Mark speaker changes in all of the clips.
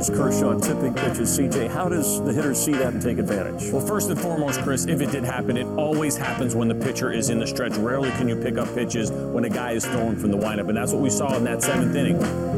Speaker 1: Lawrence Kershaw tipping pitches. CJ, how does the hitter see that and take advantage?
Speaker 2: Well, first and foremost, Chris, if it did happen, it always happens when the pitcher is in the stretch. Rarely can you pick up pitches when a guy is throwing from the windup, and that's what we saw in that 7th inning.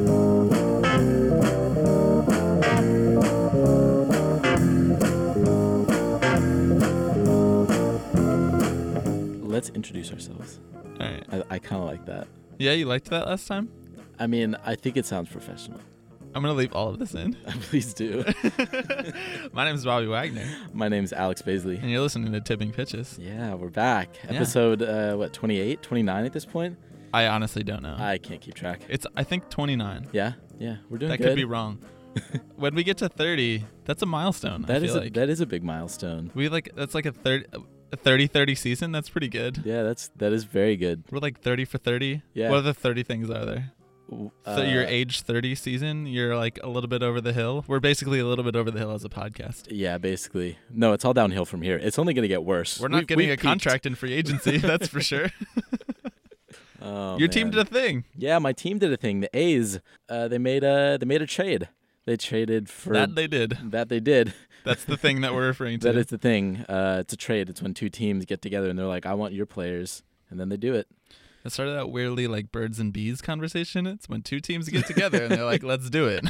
Speaker 3: Let's introduce ourselves.
Speaker 4: All right.
Speaker 3: I kind of like that.
Speaker 4: Yeah, you liked that last time?
Speaker 3: I mean, I think it sounds professional.
Speaker 4: I'm going to leave all of this in.
Speaker 3: Please do.
Speaker 4: My name is Bobby Wagner.
Speaker 3: My name's Alex Baisley.
Speaker 4: And you're listening to Tipping Pitches.
Speaker 3: Yeah, we're back. Episode, 28, 29 at this point?
Speaker 4: I honestly don't know.
Speaker 3: I can't keep track.
Speaker 4: It's, I think, 29.
Speaker 3: Yeah, we're doing
Speaker 4: that
Speaker 3: good.
Speaker 4: Could be wrong. When we get to 30, that's a milestone.
Speaker 3: That is a big milestone.
Speaker 4: That's like a 30-30 season. That's pretty good.
Speaker 3: Yeah, that is very good.
Speaker 4: We're like 30 for 30.
Speaker 3: Yeah.
Speaker 4: What other 30 things are there? So your age 30 season, you're like a little bit over the hill. We're basically a little bit over the hill as a podcast.
Speaker 3: Yeah, basically. No, it's all downhill from here. It's only going to get worse.
Speaker 4: We're not getting a contract in free agency, that's for sure. Your team did a thing.
Speaker 3: Yeah, my team did a thing. The A's, they made a trade. They traded for
Speaker 4: that. They did.
Speaker 3: That they did.
Speaker 4: That's the thing that we're referring to.
Speaker 3: That is the thing. It's a trade. It's when two teams get together and they're like, I want your players, and then they do it.
Speaker 4: It started out weirdly like birds and bees conversation. It's when two teams get together and they're like, let's do it.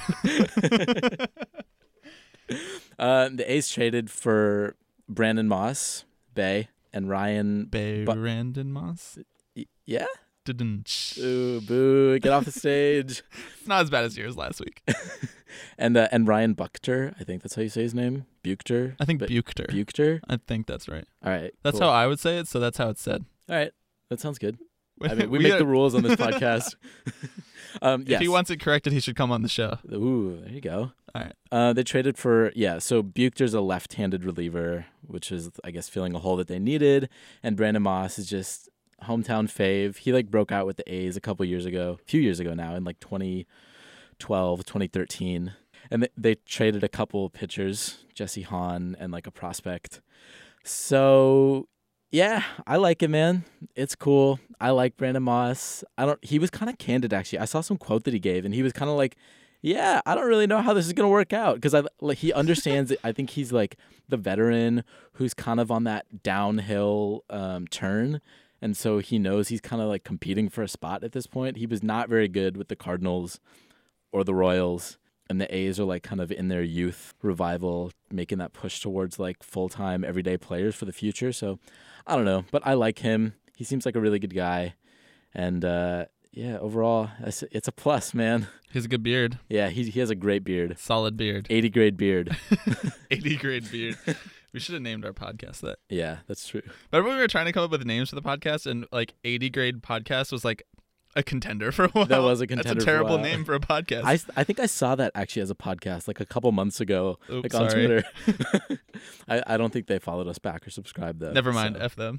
Speaker 3: The A's traded for Brandon Moss, Bay, and Ryan.
Speaker 4: Brandon Moss?
Speaker 3: Yeah?
Speaker 4: Ooh,
Speaker 3: boo. Get off the stage.
Speaker 4: It's not as bad as yours last week.
Speaker 3: And Ryan Buchter, I think that's how you say his name. Buchter?
Speaker 4: I think Buchter.
Speaker 3: Buchter?
Speaker 4: I think that's right.
Speaker 3: All right.
Speaker 4: That's
Speaker 3: cool.
Speaker 4: how I would say it, so that's how it's said.
Speaker 3: All right. That sounds good. I mean, we make the rules on this podcast. Yes.
Speaker 4: If he wants it corrected, he should come on the show.
Speaker 3: Ooh, there you go.
Speaker 4: All right.
Speaker 3: They traded for, so Buchter's a left-handed reliever, which is, I guess, filling a hole that they needed. And Brandon Moss is just hometown fave. He, broke out with the A's a few years ago now, in, 2012, 2013. And they traded a couple pitchers, Jesse Hahn and, a prospect. So... yeah, I like it, man. It's cool. I like Brandon Moss. He was kind of candid, actually. I saw some quote that he gave, and he was kind of like, yeah, I don't really know how this is going to work out, because he understands it. I think he's the veteran who's kind of on that downhill turn, and so he knows he's kind of competing for a spot at this point. He was not very good with the Cardinals or the Royals, and the A's are kind of in their youth revival, making that push towards full-time everyday players for the future. So I don't know, but I like him. He seems like a really good guy. And overall, it's a plus, man.
Speaker 4: He has a good beard.
Speaker 3: Yeah, he has a great beard.
Speaker 4: Solid beard.
Speaker 3: 80 grade beard.
Speaker 4: 80 grade beard. We should have named our podcast that.
Speaker 3: Yeah, that's true.
Speaker 4: Remember when we were trying to come up with names for the podcast, and 80 grade podcast was a contender for a while?
Speaker 3: That was a contender.
Speaker 4: That's a terrible name for a podcast.
Speaker 3: I think I saw that actually as a podcast a couple months ago.
Speaker 4: Oops,
Speaker 3: on
Speaker 4: sorry.
Speaker 3: Twitter. I don't think they followed us back or subscribed though.
Speaker 4: Never mind,
Speaker 3: so.
Speaker 4: F them.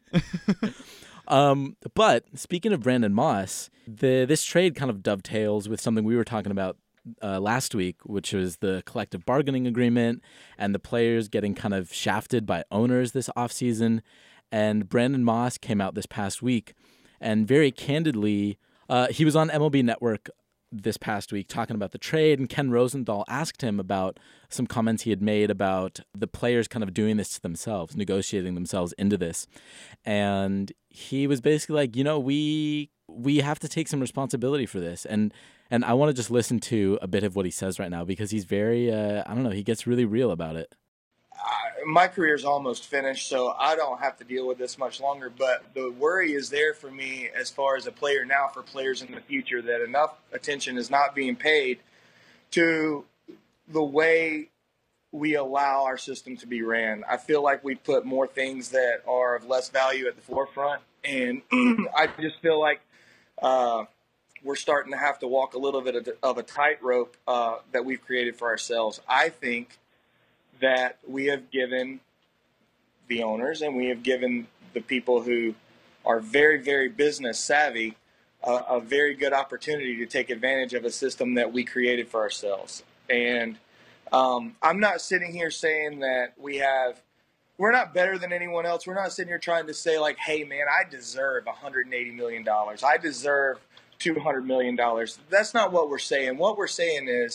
Speaker 3: But speaking of Brandon Moss, this trade kind of dovetails with something we were talking about last week, which was the collective bargaining agreement and the players getting kind of shafted by owners this offseason. And Brandon Moss came out this past week and very candidly, he was on MLB Network this past week talking about the trade, and Ken Rosenthal asked him about some comments he had made about the players kind of doing this to themselves, negotiating themselves into this. And he was basically like, we have to take some responsibility for this. And I want to just listen to a bit of what he says right now, because he's very, he gets really real about it.
Speaker 5: My career's almost finished, so I don't have to deal with this much longer. But the worry is there for me as far as a player now, for players in the future, that enough attention is not being paid to the way we allow our system to be ran. I feel like we put more things that are of less value at the forefront, and I just feel like we're starting to have to walk a little bit of a tightrope that we've created for ourselves. I think that we have given the owners and we have given the people who are very, very business savvy a very good opportunity to take advantage of a system that we created for ourselves. And I'm not sitting here saying that we're not better than anyone else. We're not sitting here trying to say hey, man, I deserve $180 million. I deserve $200 million. That's not what we're saying. What we're saying is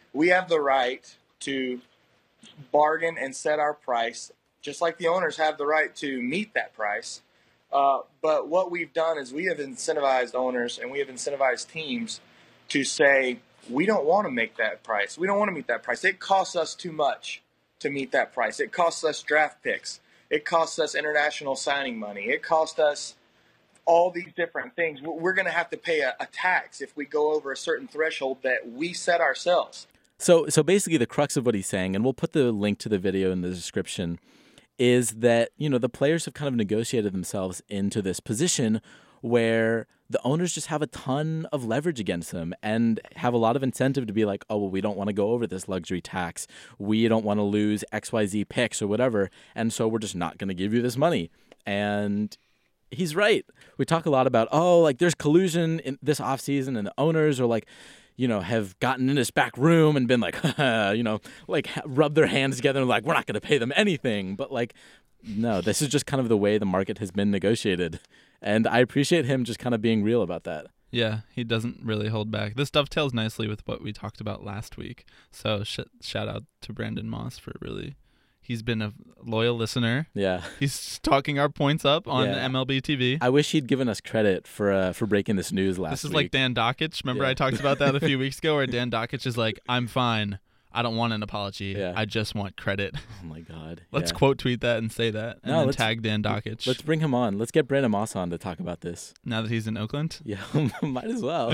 Speaker 5: we have the right to bargain and set our price, just like the owners have the right to meet that price. But what we've done is we have incentivized owners and we have incentivized teams to say, we don't want to make that price. We don't want to meet that price. It costs us too much to meet that price. It costs us draft picks. It costs us international signing money. It costs us all these different things. We're going to have to pay a tax if we go over a certain threshold that we set ourselves.
Speaker 3: So basically the crux of what he's saying, and we'll put the link to the video in the description, is that, the players have kind of negotiated themselves into this position where the owners just have a ton of leverage against them and have a lot of incentive to be like, oh, well, we don't want to go over this luxury tax. We don't want to lose XYZ picks or whatever. And so we're just not going to give you this money. And he's right. We talk a lot about, there's collusion in this offseason and the owners are like, have gotten in this back room and been like, rub their hands together and like, we're not going to pay them anything. But no, this is just kind of the way the market has been negotiated. And I appreciate him just kind of being real about that.
Speaker 4: Yeah, he doesn't really hold back. This dovetails nicely with what we talked about last week. So shout out to Brandon Moss for he's been a loyal listener.
Speaker 3: Yeah.
Speaker 4: He's talking our points up on MLB TV.
Speaker 3: I wish he'd given us credit for breaking this news last week.
Speaker 4: This is like Dan Dockich. Remember I talked about that a few weeks ago where Dan Dockich is like, I'm fine. I don't want an apology. Yeah. I just want credit.
Speaker 3: Oh, my God.
Speaker 4: Let's quote tweet that and say that and then tag Dan Dockich.
Speaker 3: Let's bring him on. Let's get Brandon Moss on to talk about this.
Speaker 4: Now that he's in Oakland?
Speaker 3: Yeah, might as well.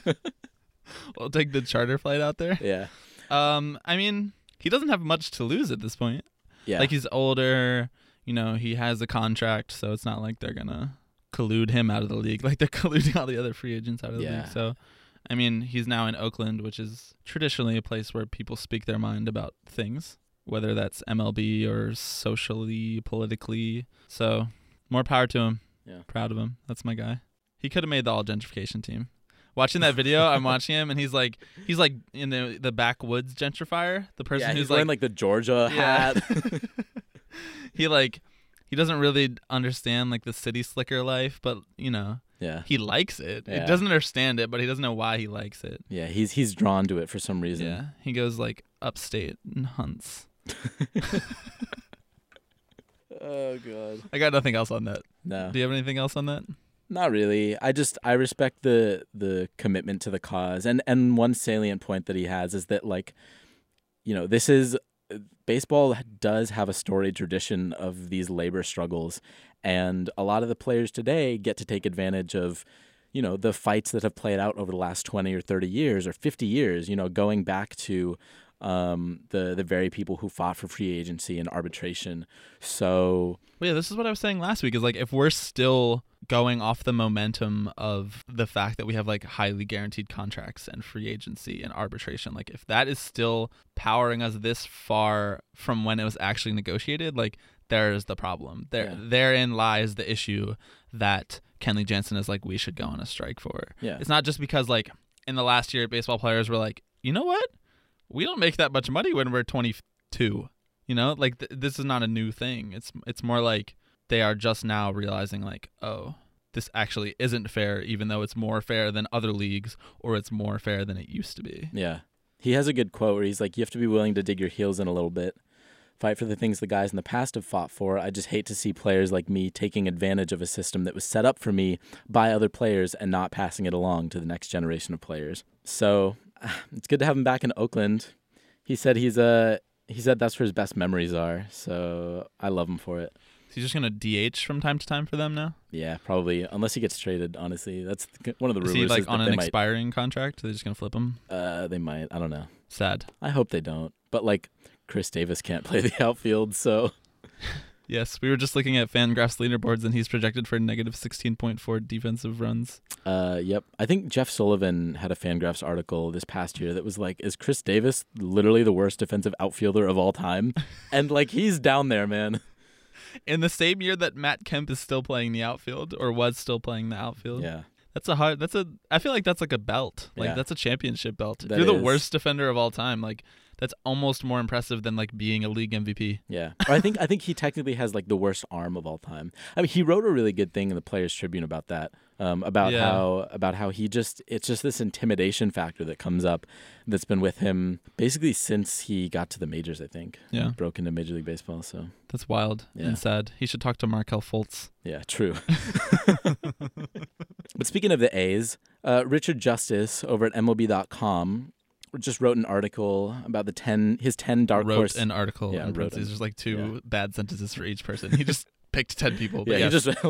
Speaker 4: We'll take the charter flight out there.
Speaker 3: Yeah.
Speaker 4: I mean, he doesn't have much to lose at this point.
Speaker 3: Yeah.
Speaker 4: He's older. He has a contract, so it's not like they're going to collude him out of the league like they're colluding all the other free agents out of the league. So, I mean, he's now in Oakland, which is traditionally a place where people speak their mind about things, whether that's MLB or socially, politically. So, more power to him.
Speaker 3: Yeah.
Speaker 4: Proud of him. That's my guy. He could have made the all gentrification team. Watching that video, I'm watching him, and he's like in the backwoods gentrifier. The person who's
Speaker 3: wearing the Georgia hat.
Speaker 4: He doesn't really understand the city slicker life, but he likes it.
Speaker 3: Yeah.
Speaker 4: He doesn't understand it, but he doesn't know why he likes it.
Speaker 3: Yeah, he's drawn to it for some reason.
Speaker 4: Yeah, he goes upstate and hunts.
Speaker 3: Oh God,
Speaker 4: I got nothing else on that.
Speaker 3: No.
Speaker 4: Do you have anything else on that?
Speaker 3: Not really. I respect the commitment to the cause, and one salient point that he has is that this is baseball does have a storied tradition of these labor struggles, and a lot of the players today get to take advantage of the fights that have played out over the last 20 or 30 years or 50 years, going back to the very people who fought for free agency and arbitration. So
Speaker 4: yeah, this is what I was saying last week is if we're still going off the momentum of the fact that we have highly guaranteed contracts and free agency and arbitration, if that is still powering us this far from when it was actually negotiated, there's the problem. Therein lies the issue that Kenley Jansen is we should go on a strike for.
Speaker 3: Yeah.
Speaker 4: It's not just because in the last year baseball players were you know what? We don't make that much money when we're 22. This is not a new thing. It's more they are just now realizing oh, this actually isn't fair, even though it's more fair than other leagues, or it's more fair than it used to be.
Speaker 3: Yeah. He has a good quote where he's you have to be willing to dig your heels in a little bit. Fight for the things the guys in the past have fought for. I just hate to see players like me taking advantage of a system that was set up for me by other players and not passing it along to the next generation of players. So it's good to have him back in Oakland. He said that's where his best memories are. So I love him for it.
Speaker 4: Is he just going to DH from time to time for them now?
Speaker 3: Yeah, probably. Unless he gets traded, honestly. That's one of the rumors.
Speaker 4: Is he on an expiring contract? Are they just going to flip him?
Speaker 3: They might. I don't know.
Speaker 4: Sad.
Speaker 3: I hope they don't. But Chris Davis can't play the outfield, so.
Speaker 4: Yes, we were just looking at FanGraphs leaderboards, and he's projected for negative 16.4 defensive runs.
Speaker 3: Yep. I think Jeff Sullivan had a FanGraphs article this past year that was is Chris Davis literally the worst defensive outfielder of all time? And he's down there, man.
Speaker 4: In the same year that Matt Kemp is still playing the outfield, or was still playing the outfield.
Speaker 3: Yeah.
Speaker 4: I feel like that's a belt.
Speaker 3: Yeah.
Speaker 4: That's a championship belt.
Speaker 3: That
Speaker 4: If you're the
Speaker 3: is.
Speaker 4: worst defender of all time, that's almost more impressive than like being a league MVP.
Speaker 3: Yeah, or I think he technically has like the worst arm of all time. I mean, he wrote a really good thing in the Players Tribune about that, about how he it's just this intimidation factor that comes up that's been with him basically since he got to the majors. I think broke into Major League Baseball. So
Speaker 4: that's wild and sad. He should talk to Markelle Fultz.
Speaker 3: Yeah, true. But speaking of the A's, Richard Justice over at MLB.com just wrote an article about his 10 dark horse.
Speaker 4: Wrote an article.
Speaker 3: Yeah,
Speaker 4: in parentheses. There's like two bad sentences for each person. He just picked 10 people. But
Speaker 3: he just wrote a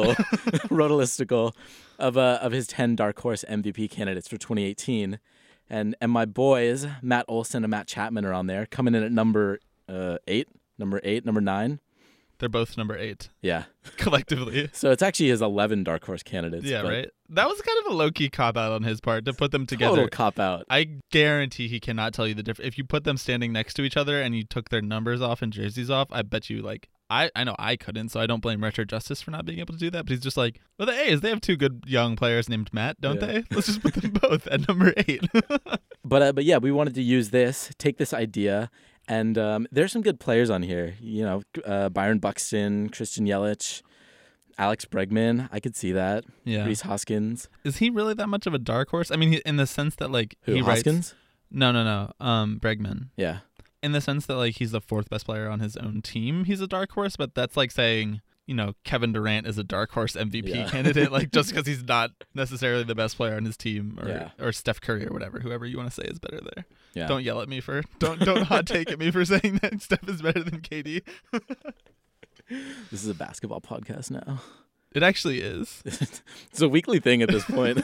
Speaker 3: listicle of his 10 dark horse MVP candidates for 2018, and my boys Matt Olson and Matt Chapman are on there, coming in at number 8, number 9.
Speaker 4: They're both number 8.
Speaker 3: Yeah.
Speaker 4: Collectively.
Speaker 3: So it's actually his 11 dark horse candidates.
Speaker 4: Yeah, right? That was kind of a low-key cop-out on his part to put them together.
Speaker 3: Total cop-out.
Speaker 4: I guarantee he cannot tell you the difference. If you put them standing next to each other and you took their numbers off and jerseys off, I bet you, like, I know I couldn't, so I don't blame Richard Justice for not being able to do that, but he's just like, well, the A's, they have 2 good young players named Matt, don't they? Let's just put them both at number 8.
Speaker 3: But yeah, we wanted to use take this idea. And there's some good players on here, Byron Buxton, Christian Yelich, Alex Bregman. I could see that.
Speaker 4: Yeah.
Speaker 3: Rhys Hoskins.
Speaker 4: Is he really that much of a dark horse? I mean, in the sense that like he
Speaker 3: Hoskins?
Speaker 4: No. Bregman.
Speaker 3: Yeah.
Speaker 4: In the sense that like he's the 4th best player on his own team, he's a dark horse. But that's like saying, Kevin Durant is a dark horse MVP candidate, like just because he's not necessarily the best player on his team, or Steph Curry or whoever you want to say is better there. Yeah. Don't yell at me don't hot take at me for saying that Steph is better than KD.
Speaker 3: This is a basketball podcast now.
Speaker 4: It actually is.
Speaker 3: It's a weekly thing at this point.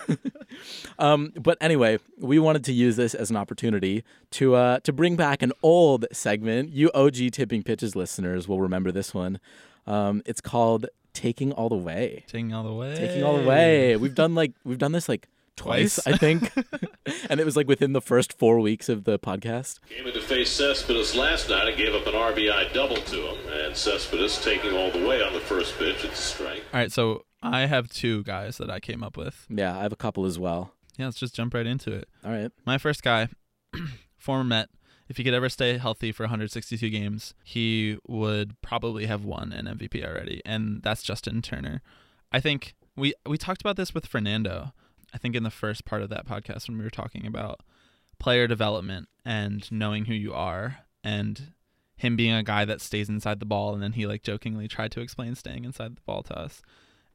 Speaker 3: But anyway, we wanted to use this as an opportunity to bring back an old segment. You OG Tipping Pitches listeners will remember this one. It's called Taking All the Way.
Speaker 4: Taking All the Way.
Speaker 3: Taking All the Way. We've done this like twice, I think. And it was like within the first 4 weeks of the podcast.
Speaker 6: Came in to face Cespedes last night and gave up an RBI double to him. And Cespedes taking all the way on the first pitch. It's a strike.
Speaker 4: All right, so I have 2 guys that I came up with.
Speaker 3: Yeah, I have a couple as well.
Speaker 4: Yeah, let's just jump right into it.
Speaker 3: All right.
Speaker 4: My first guy, former Met. If he could ever stay healthy for 162 games, he would probably have won an MVP already, and that's Justin Turner. I think we talked about this with Fernando, I think in the first part of that podcast when we were talking about player development and knowing who you are, and him being a guy that stays inside the ball, and then he like jokingly tried to explain staying inside the ball to us.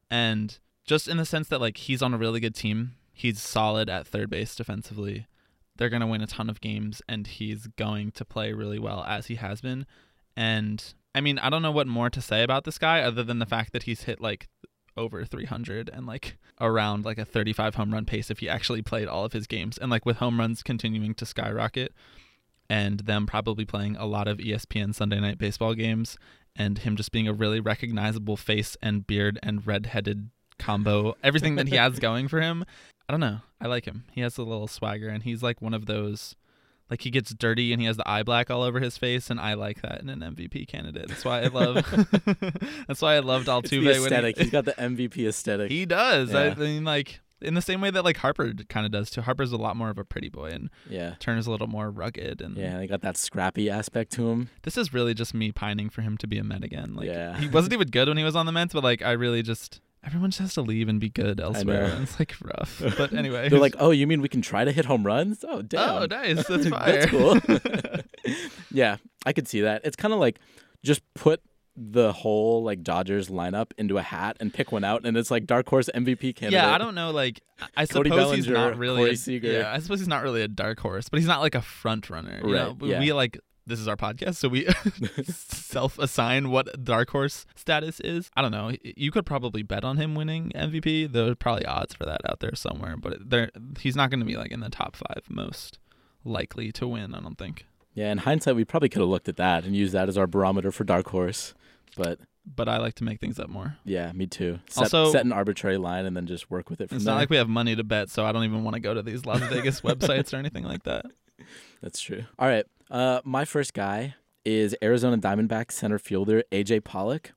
Speaker 4: And just in the sense that like he's on a really good team, he's solid at third base defensively. They're going to win a ton of games, and he's going to play really well as he has been. And, I mean, I don't know what more to say about this guy other than the fact that he's hit, like, over 300 and, like, around, like, a 35 home run pace if he actually played all of his games. And, like, with home runs continuing to skyrocket and them probably playing a lot of ESPN Sunday Night Baseball games and him just being a really recognizable face and beard and redheaded combo, everything that he has going for him, I don't know. I like him. He has a little swagger, and he's like one of those, like he gets dirty and he has the eye black all over his face, and I like that in an MVP candidate. That's why I love. That's why I loved Altuve.
Speaker 3: It's the aesthetic. He's got the MVP aesthetic.
Speaker 4: He does.
Speaker 3: Yeah.
Speaker 4: I mean, like in the same way that like Harper kind of does too. Harper's a lot more of a pretty boy, and Turner's a little more rugged, and
Speaker 3: they got that scrappy aspect to him.
Speaker 4: This is really just me pining for him to be a Met again. Like he wasn't even good when he was on the Mets, but like I really just. Everyone just has to leave and be good elsewhere. And it's like rough. But anyway.
Speaker 3: They're like, oh, you mean we can try to hit home runs? Oh, damn.
Speaker 4: Oh, nice. That's fire.
Speaker 3: That's cool. Yeah, I could see that. It's kind of like just put the whole like Dodgers lineup into a hat and pick one out, and it's like dark horse MVP candidate.
Speaker 4: Yeah, I don't know. Like, I
Speaker 3: Cody
Speaker 4: suppose
Speaker 3: Bellinger,
Speaker 4: he's not really.
Speaker 3: Corey Seager.
Speaker 4: Yeah, I suppose he's not really a dark horse, but he's not like a front runner. You know? We like. This is our podcast, so we self-assign what dark horse status is. I don't know. You could probably bet on him winning MVP. There are probably odds for that out there somewhere, but he's not going to be like in the top 5 most likely to win, I don't think.
Speaker 3: Yeah, in hindsight, we probably could have looked at that and used that as our barometer for dark horse, but
Speaker 4: I like to make things up more.
Speaker 3: Yeah, me too. Set an arbitrary line and then just work with it from there.
Speaker 4: It's not like we have money to bet, so I don't even want to go to these Las Vegas websites or anything like that.
Speaker 3: That's true. All right. My first guy is Arizona Diamondbacks center fielder AJ Pollock.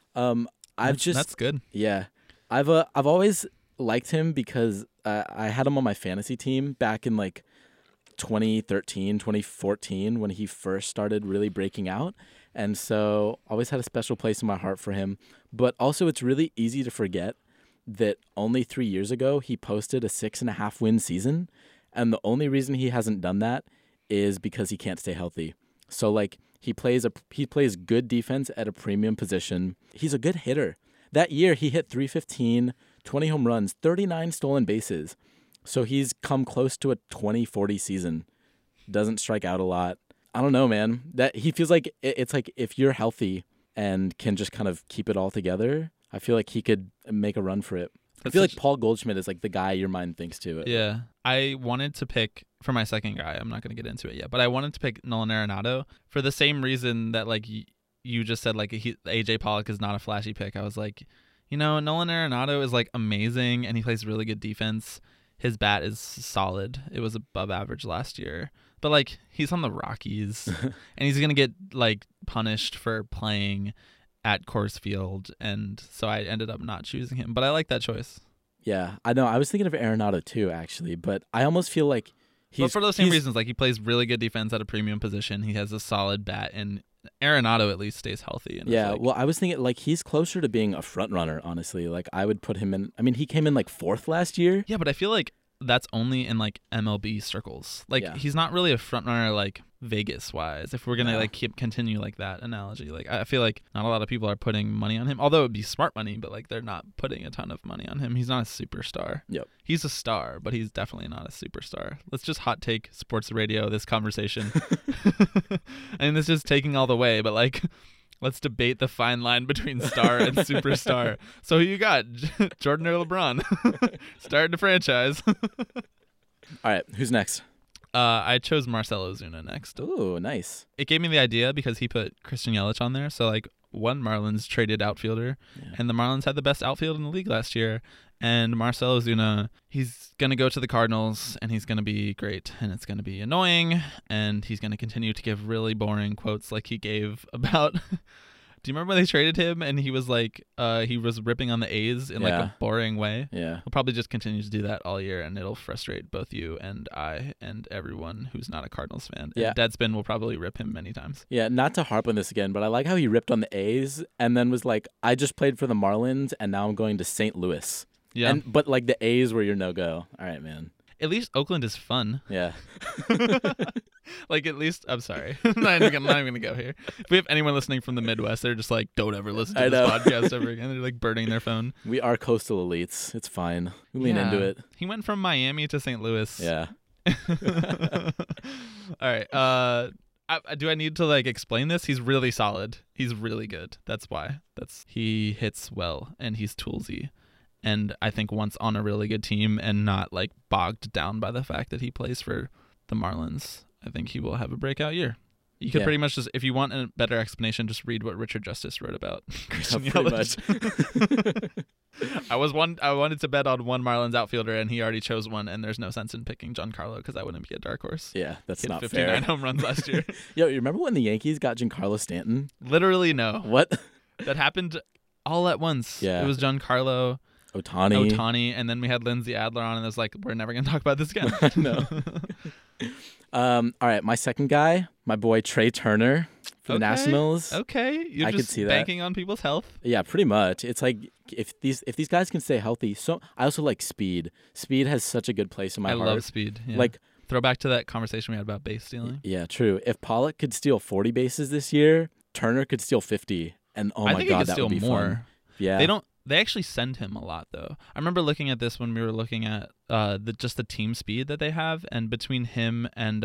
Speaker 4: That's good.
Speaker 3: Yeah, I've always liked him because I had him on my fantasy team back in like 2013, 2014 when he first started really breaking out. And so always had a special place in my heart for him. But also it's really easy to forget that only 3 years ago he posted a 6.5 win season. And the only reason he hasn't done that is because he can't stay healthy. So like he plays good defense at a premium position. He's a good hitter. That year he hit 315, 20 home runs, 39 stolen bases. So he's come close to a 20-40 season. Doesn't strike out a lot. I don't know, man. That he feels like it's like if you're healthy and can just kind of keep it all together, I feel like he could make a run for it. I feel like Paul Goldschmidt is like the guy your mind thinks to.
Speaker 4: Yeah. I wanted to pick for my second guy. I'm not going to get into it yet, but I wanted to pick Nolan Arenado for the same reason that like you just said, like AJ Pollock is not a flashy pick. I was like, Nolan Arenado is like amazing and he plays really good defense. His bat is solid. It was above average last year. But like he's on the Rockies and he's going to get like punished for playing at Coors Field, and so I ended up not choosing him. But I like that choice.
Speaker 3: Yeah, I know. I was thinking of Arenado too, actually, but I almost feel like
Speaker 4: but for those same reasons, like he plays really good defense at a premium position. He has a solid bat, and Arenado at least stays healthy. And
Speaker 3: yeah, well, I was thinking like he's closer to being a front runner, honestly. Like I would put him in. I mean, he came in like 4th last year.
Speaker 4: Yeah, but I feel like that's only in like MLB circles. Like he's not really a front runner like Vegas wise. If we're gonna like continue like that analogy, like I feel like not a lot of people are putting money on him. Although it'd be smart money, but like they're not putting a ton of money on him. He's not a superstar.
Speaker 3: Yep.
Speaker 4: He's a star, but he's definitely not a superstar. Let's just hot take sports radio this conversation. And this is taking all the way, but like let's debate the fine line between star and superstar. So who you got? Jordan or LeBron? Starting the franchise.
Speaker 3: All right, who's next?
Speaker 4: I chose Marcell Ozuna next.
Speaker 3: Ooh, nice.
Speaker 4: It gave me the idea because he put Christian Yelich on there. So like one Marlins traded outfielder, and the Marlins had the best outfield in the league last year. And Marcell Ozuna, he's going to go to the Cardinals, and he's going to be great, and it's going to be annoying, and he's going to continue to give really boring quotes like he gave about... Do you remember when they traded him, and he was like, he was ripping on the A's in like a boring way?
Speaker 3: Yeah.
Speaker 4: He'll probably just continue to do that all year, and it'll frustrate both you and I and everyone who's not a Cardinals fan.
Speaker 3: Yeah.
Speaker 4: And Deadspin will probably rip him many times.
Speaker 3: Yeah, not to harp on this again, but I like how he ripped on the A's and then was like, I just played for the Marlins, and now I'm going to St. Louis.
Speaker 4: Yeah.
Speaker 3: But like the A's were your no-go. All right, man.
Speaker 4: At least Oakland is fun.
Speaker 3: Yeah.
Speaker 4: Like, at least, I'm sorry. I'm not even going to go here. If we have anyone listening from the Midwest, they're just like, don't ever listen to this podcast ever again. They're like burning their phone.
Speaker 3: We are coastal elites. It's fine. We lean into it.
Speaker 4: He went from Miami to St. Louis.
Speaker 3: Yeah.
Speaker 4: All right. Do I need to like explain this? He's really solid. He's really good. That's why. He hits well and he's toolsy. And I think once on a really good team and not like bogged down by the fact that he plays for the Marlins, I think he will have a breaking year. You could pretty much just, if you want a better explanation, just read what Richard Justice wrote about Christian Yelich. I wanted to bet on one Marlins outfielder, and he already chose one, and there's no sense in picking Giancarlo because that wouldn't be a dark horse.
Speaker 3: Yeah, that's not
Speaker 4: 59
Speaker 3: fair.
Speaker 4: 59 home runs last year.
Speaker 3: Yo, you remember when the Yankees got Giancarlo Stanton?
Speaker 4: Literally no.
Speaker 3: What?
Speaker 4: That happened all at once.
Speaker 3: Yeah.
Speaker 4: It was Giancarlo, Ohtani, and then we had Lindsey Adler on, and it was like, we're never going to talk about this again.
Speaker 3: No. All right, my second guy, my boy Trey Turner for the Nationals.
Speaker 4: Okay, you're
Speaker 3: I
Speaker 4: just
Speaker 3: could see that.
Speaker 4: banking on people's health.
Speaker 3: Yeah, pretty much. It's like if these guys can stay healthy. So I also like Speed. Speed has such a good place in my heart.
Speaker 4: I love Speed. Yeah.
Speaker 3: Like
Speaker 4: throw back to that conversation we had about base stealing.
Speaker 3: Yeah, true. If Pollock could steal 40 bases this year, Turner could steal 50, and oh my god, that would be
Speaker 4: more.
Speaker 3: Fun. Yeah,
Speaker 4: They actually send him a lot, though. I remember looking at this when we were looking at the team speed that they have, and between him and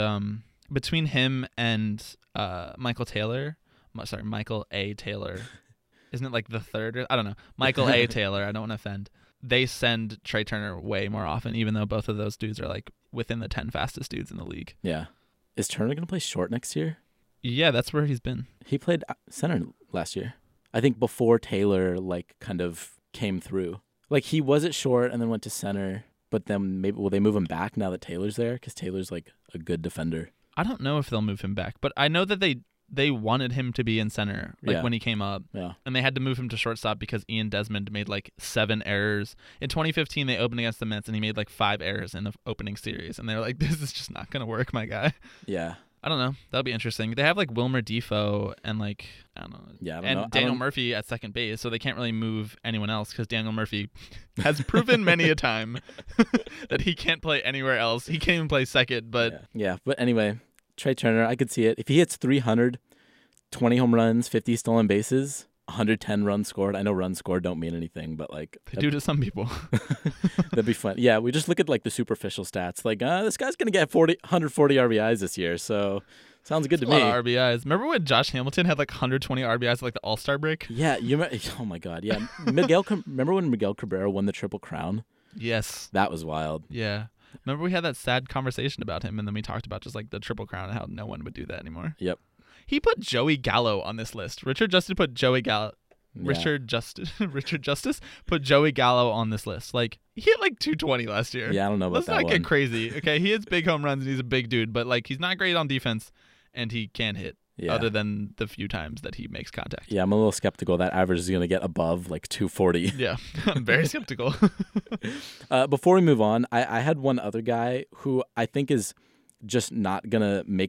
Speaker 4: Michael A. Taylor, isn't it like the third? I don't know. Michael A. Taylor. I don't want to offend. They send Trey Turner way more often, even though both of those dudes are like within the 10 fastest dudes in the league.
Speaker 3: Yeah, is Turner gonna play short next year?
Speaker 4: Yeah, that's where he's been.
Speaker 3: He played center last year. I think before Taylor like kind of came through. Like he was at short and then went to center, but then maybe will they move him back now that Taylor's there? Because Taylor's like a good defender.
Speaker 4: I don't know if they'll move him back, but I know that they wanted him to be in center when he came up.
Speaker 3: Yeah.
Speaker 4: And they had to move him to shortstop because Ian Desmond made like 7 errors. In 2015, they opened against the Mets and he made like 5 errors in the opening series. And they were like, this is just not going to work, my guy.
Speaker 3: Yeah.
Speaker 4: I don't know. That'll be interesting. They have like Wilmer Defoe and like, I don't know.
Speaker 3: Yeah, I don't
Speaker 4: and
Speaker 3: know.
Speaker 4: Daniel Murphy at second base, so they can't really move anyone else because Daniel Murphy has proven many a time that he can't play anywhere else. He can't even play second, but...
Speaker 3: Yeah, but anyway, Trey Turner, I could see it. If he hits 300, 20 home runs, 50 stolen bases, 110 runs scored. I know runs scored don't mean anything, but like...
Speaker 4: They do to some people.
Speaker 3: That'd be fun. Yeah, we just look at like the superficial stats. Like, this guy's going to get 140 RBIs this year, so sounds good to me.
Speaker 4: A lot of RBIs. Remember when Josh Hamilton had like 120 RBIs at like the All-Star break?
Speaker 3: Yeah, oh my God, yeah. Remember when Miguel Cabrera won the Triple Crown?
Speaker 4: Yes.
Speaker 3: That was wild.
Speaker 4: Yeah. Remember we had that sad conversation about him, and then we talked about just like the Triple Crown and how no one would do that anymore.
Speaker 3: Yep.
Speaker 4: He put Joey Gallo on this list. Richard Justice put Joey Gallo.
Speaker 3: Yeah.
Speaker 4: Richard Justice put Joey Gallo on this list. Like, he hit like 220 last year.
Speaker 3: Yeah, I don't know about
Speaker 4: Let's
Speaker 3: that
Speaker 4: not
Speaker 3: one.
Speaker 4: get crazy. Okay, he hits big home runs and he's a big dude, but like he's not great on defense and he can hit other than the few times that he makes contact.
Speaker 3: Yeah, I'm a little skeptical that average is going to get above like 240.
Speaker 4: Yeah, I'm very skeptical.
Speaker 3: Before we move on, I had one other guy who I think is just not going to make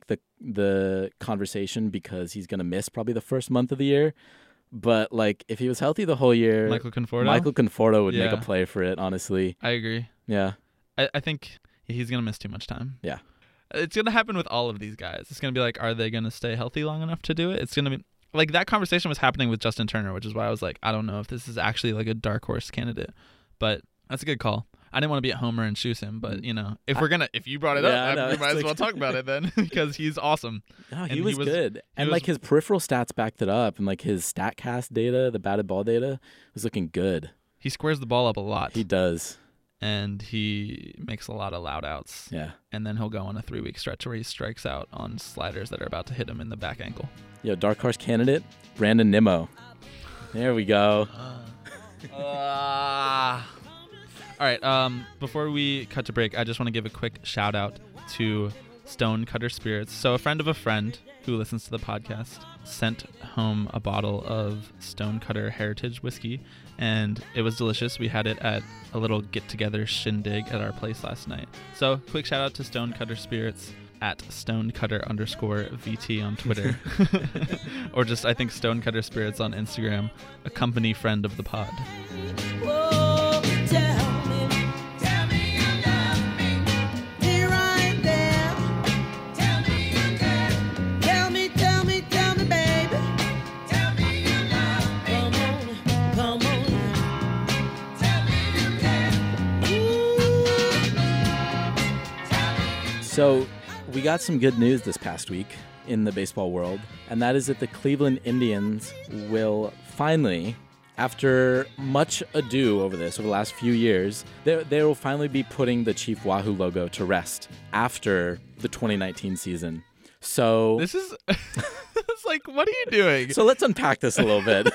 Speaker 3: the conversation because he's going to miss probably the first month of the year. But like if he was healthy the whole year, Michael Conforto would make a play for it, honestly.
Speaker 4: I agree.
Speaker 3: Yeah.
Speaker 4: I think he's going to miss too much time.
Speaker 3: Yeah.
Speaker 4: It's going to happen with all of these guys. It's going to be like, are they going to stay healthy long enough to do it? It's going to be like that conversation was happening with Justin Turner, which is why I was like, I don't know if this is actually like a dark horse candidate, but that's a good call. I didn't want to be a homer and choose him, but you know, if you brought it up, we might as well talk about it then because he's awesome.
Speaker 3: No, he was good. And like his peripheral stats backed it up, and like his StatCast data, the batted ball data, was looking good.
Speaker 4: He squares the ball up a lot.
Speaker 3: He does.
Speaker 4: And he makes a lot of loud outs.
Speaker 3: Yeah.
Speaker 4: And then he'll go on a 3-week stretch where he strikes out on sliders that are about to hit him in the back ankle.
Speaker 3: Yo, dark horse candidate, Brandon Nimmo. There we go.
Speaker 4: All right, before we cut to break, I just want to give a quick shout out to Stonecutter Spirits. So a friend of a friend who listens to the podcast sent home a bottle of Stonecutter Heritage whiskey, and it was delicious. We had it at a little get-together shindig at our place last night. So quick shout out to Stonecutter Spirits at Stonecutter_VT on Twitter. Or just, I think, Stonecutter Spirits on Instagram, a company friend of the pod.
Speaker 3: So we got some good news this past week in the baseball world, and that is that the Cleveland Indians will finally, after much ado over the last few years, they will finally be putting the Chief Wahoo logo to rest after the 2019 season. So
Speaker 4: this is it's like, what are you doing?
Speaker 3: So let's unpack this a little bit.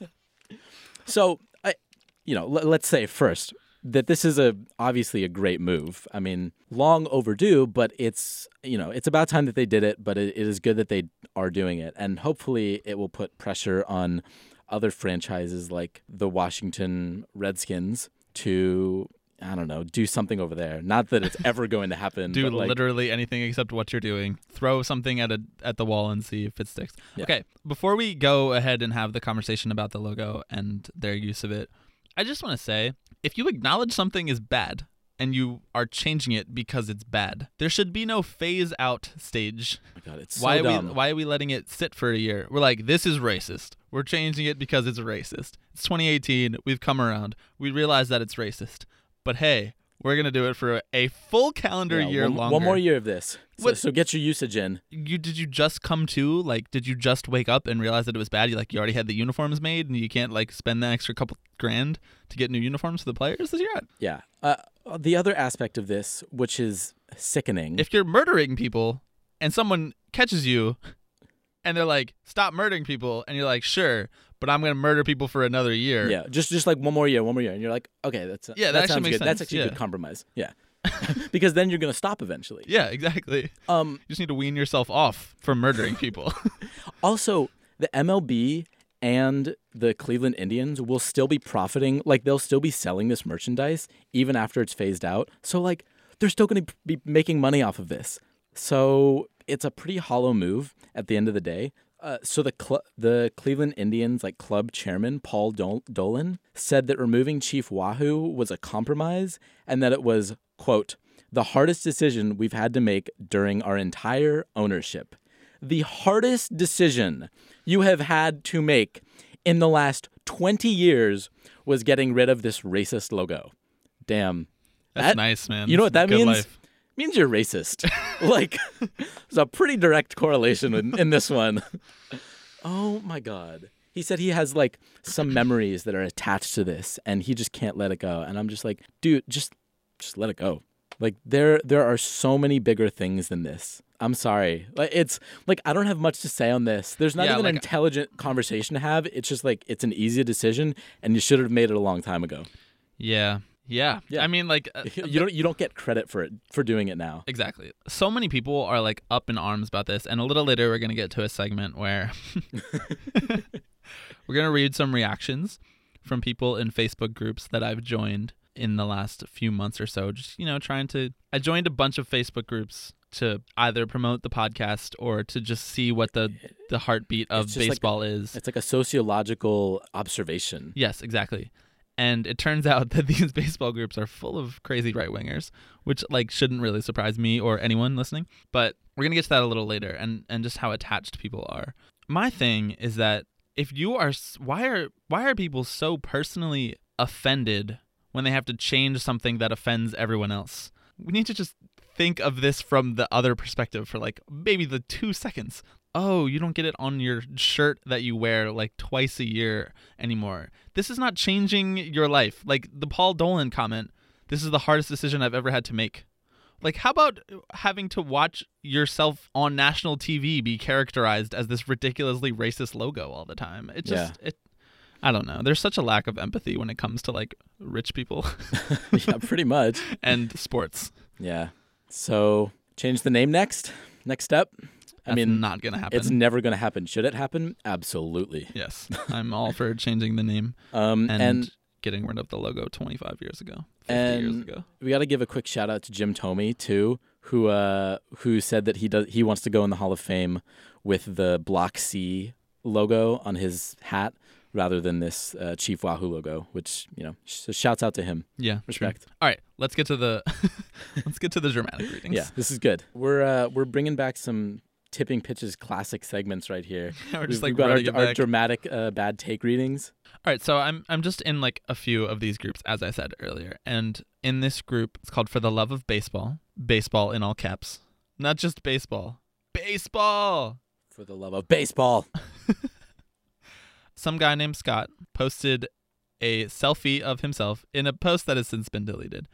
Speaker 3: So let's say first that this is obviously a great move. I mean, long overdue, but it's about time that they did it, but it is good that they are doing it. And hopefully it will put pressure on other franchises like the Washington Redskins to, I don't know, do something over there. Not that it's ever going to happen.
Speaker 4: Do literally anything except what you're doing. Throw something at the wall and see if it sticks. Yeah. Okay, before we go ahead and have the conversation about the logo and their use of it, I just want to say, if you acknowledge something is bad and you are changing it because it's bad, there should be no phase out stage.
Speaker 3: Oh my God, it's so dumb.
Speaker 4: Why are we letting it sit for a year? We're like, this is racist. We're changing it because it's racist. It's 2018. We've come around. We realize that it's racist. But hey, we're going to do it for a full calendar year longer.
Speaker 3: One more year of this. So get your usage in.
Speaker 4: Did you just come to, did you just wake up and realize that it was bad? You already had the uniforms made and you can't spend the extra couple grand to get new uniforms for the players this year?
Speaker 3: Yeah. The other aspect of this, which is sickening.
Speaker 4: If you're murdering people and someone catches you and they're like, stop murdering people, and you're like, sure, but I'm going to murder people for another year.
Speaker 3: Yeah, just like one more year. And you're like, okay, that
Speaker 4: actually
Speaker 3: sounds
Speaker 4: makes
Speaker 3: good.
Speaker 4: sense.
Speaker 3: That's actually a good compromise. Yeah. because then you're going to stop eventually.
Speaker 4: Yeah, exactly. You just need to wean yourself off from murdering people.
Speaker 3: Also, the MLB and the Cleveland Indians will still be profiting. Like, they'll still be selling this merchandise even after it's phased out. So, like, they're still going to be making money off of this. So it's a pretty hollow move at the end of the day. So the Cleveland Indians club chairman Paul Dolan said that removing Chief Wahoo was a compromise and that it was, quote, the hardest decision we've had to make during our entire ownership. The hardest decision you have had to make in the last 20 years was getting rid of this racist logo. Damn.
Speaker 4: That's nice, man.
Speaker 3: You know what that
Speaker 4: Good
Speaker 3: means?
Speaker 4: life.
Speaker 3: Means you're racist. There's a pretty direct correlation in this one. Oh my God. He said he has some memories that are attached to this and he just can't let it go. And I'm just like, dude, just let it go. There are so many bigger things than this. I'm sorry. It's I don't have much to say on this. There's not even an intelligent conversation to have. It's just it's an easy decision and you should have made it a long time ago.
Speaker 4: Yeah. I mean,
Speaker 3: you don't get credit for doing it now.
Speaker 4: Exactly. So many people are up in arms about this, and a little later we're gonna get to a segment where we're gonna read some reactions from people in Facebook groups that I've joined in the last few months or so. Just I joined a bunch of Facebook groups to either promote the podcast or to just see what the heartbeat of baseball is.
Speaker 3: It's like a sociological observation.
Speaker 4: Yes, exactly. And it turns out that these baseball groups are full of crazy right-wingers, which shouldn't really surprise me or anyone listening. But we're going to get to that a little later and just how attached people are. My thing is that if you are, why are people so personally offended when they have to change something that offends everyone else? We need to just think of this from the other perspective for maybe the 2 seconds. Oh, you don't get it on your shirt that you wear twice a year anymore. This is not changing your life. The Paul Dolan comment, this is the hardest decision I've ever had to make. How about having to watch yourself on national TV be characterized as this ridiculously racist logo all the time? It just, I don't know. There's such a lack of empathy when it comes to rich people.
Speaker 3: Yeah, pretty much.
Speaker 4: And sports.
Speaker 3: Yeah. So change the name next step.
Speaker 4: That's not going to happen.
Speaker 3: It's never going to happen. Should it happen? Absolutely.
Speaker 4: Yes. I'm all for changing the name and getting rid of the logo 25 years ago, 50 years ago.
Speaker 3: We got to give a quick shout out to Jim Thome too, who said that he wants to go in the Hall of Fame with the Block C logo on his hat rather than this Chief Wahoo logo, which, so shouts out to him.
Speaker 4: Yeah.
Speaker 3: Respect.
Speaker 4: Sure. All right, let's get to the dramatic readings.
Speaker 3: Yeah, this is good. We're bringing back some Tipping Pitches classic segments right here.
Speaker 4: We're just
Speaker 3: we've got our dramatic bad take readings.
Speaker 4: All right, so I'm just in a few of these groups, as I said earlier, and in this group, it's called For the Love of Baseball, baseball in all caps, not just baseball, baseball.
Speaker 3: For the love of baseball.
Speaker 4: Some guy named Scott posted a selfie of himself in a post that has since been deleted.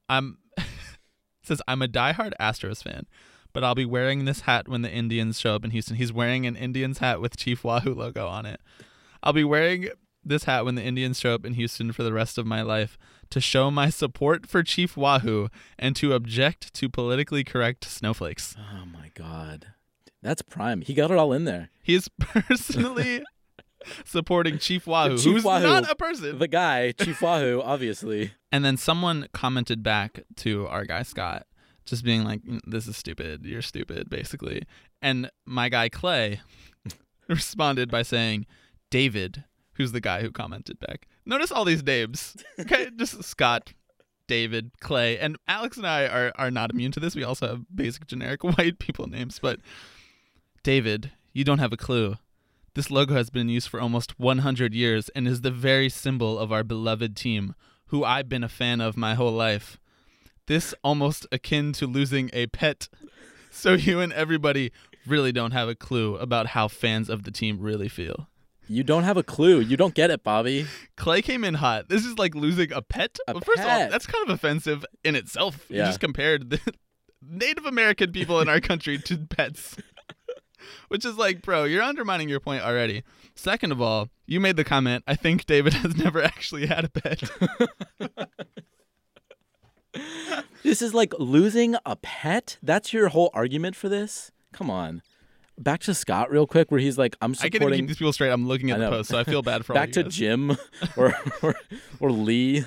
Speaker 4: Says, I'm a diehard Astros fan, but I'll be wearing this hat when the Indians show up in Houston. He's wearing an Indians hat with Chief Wahoo logo on it. I'll be wearing this hat when the Indians show up in Houston for the rest of my life to show my support for Chief Wahoo and to object to politically correct snowflakes.
Speaker 3: Oh my God. That's prime. He got it all in there.
Speaker 4: He is personally supporting Chief Wahoo, who's
Speaker 3: Wahoo,
Speaker 4: not a person.
Speaker 3: The guy, Chief Wahoo, obviously.
Speaker 4: And then someone commented back to our guy Scott, just being like, this is stupid. You're stupid, basically. And my guy Clay responded by saying, David, who's the guy who commented back. Notice all these names. Okay, just Scott, David, Clay, and Alex and I are not immune to this. We also have basic generic white people names. But David, you don't have a clue. This logo has been in use for almost 100 years and is the very symbol of our beloved team, who I've been a fan of my whole life. This almost akin to losing a pet. So you and everybody really don't have a clue about how fans of the team really feel.
Speaker 3: You don't have a clue. You don't get it, Bobby.
Speaker 4: Clay came in hot. This is like losing a pet. First of all, that's kind of offensive in itself. Yeah. You just compared the Native American people in our country to pets. Which is like, bro, you're undermining your point already. Second of all, you made the comment, I think David has never actually had a pet.
Speaker 3: This is like losing a pet? That's your whole argument for this? Come on. Back to Scott real quick, where he's like, I'm supporting...
Speaker 4: I can't keep these people straight. I'm looking at the post, so I feel bad for all
Speaker 3: Back
Speaker 4: you
Speaker 3: to
Speaker 4: guys.
Speaker 3: Jim or Lee.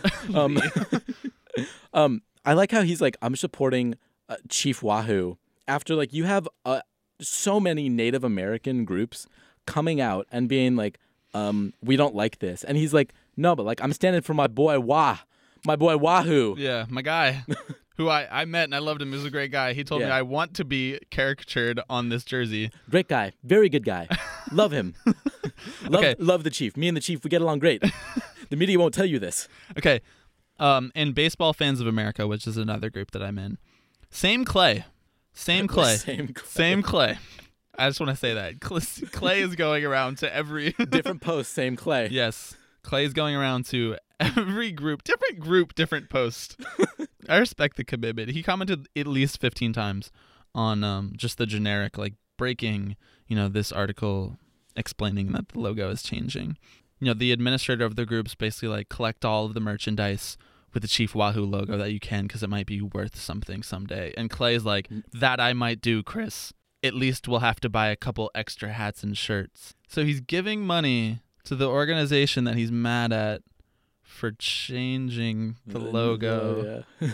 Speaker 3: I like how he's like, I'm supporting Chief Wahoo. After like you have so many Native American groups coming out and being like, we don't like this. And he's like, no, but like I'm standing for my boy Wahoo.
Speaker 4: Yeah, my guy, who I met and I loved him. He was a great guy. He told me I want to be caricatured on this jersey.
Speaker 3: Great guy. Very good guy. Love him. Love the Chief. Me and the Chief, we get along great. The media won't tell you this.
Speaker 4: Okay. And Baseball Fans of America, which is another group that I'm in. Same Clay.
Speaker 3: Same Clay.
Speaker 4: I just want to say that. Clay is going around to every...
Speaker 3: Different post, same Clay.
Speaker 4: Yes. Clay is going around to every group, different post. I respect the commitment. He commented at least 15 times on just the generic, like, breaking, this article explaining that the logo is changing. The administrator of the groups basically, like, collect all of the merchandise with the Chief Wahoo logo that you can because it might be worth something someday. And Clay's like, that I might do, Chris. At least we'll have to buy a couple extra hats and shirts. So he's giving money to the organization that he's mad at for changing the logo.
Speaker 3: Yeah.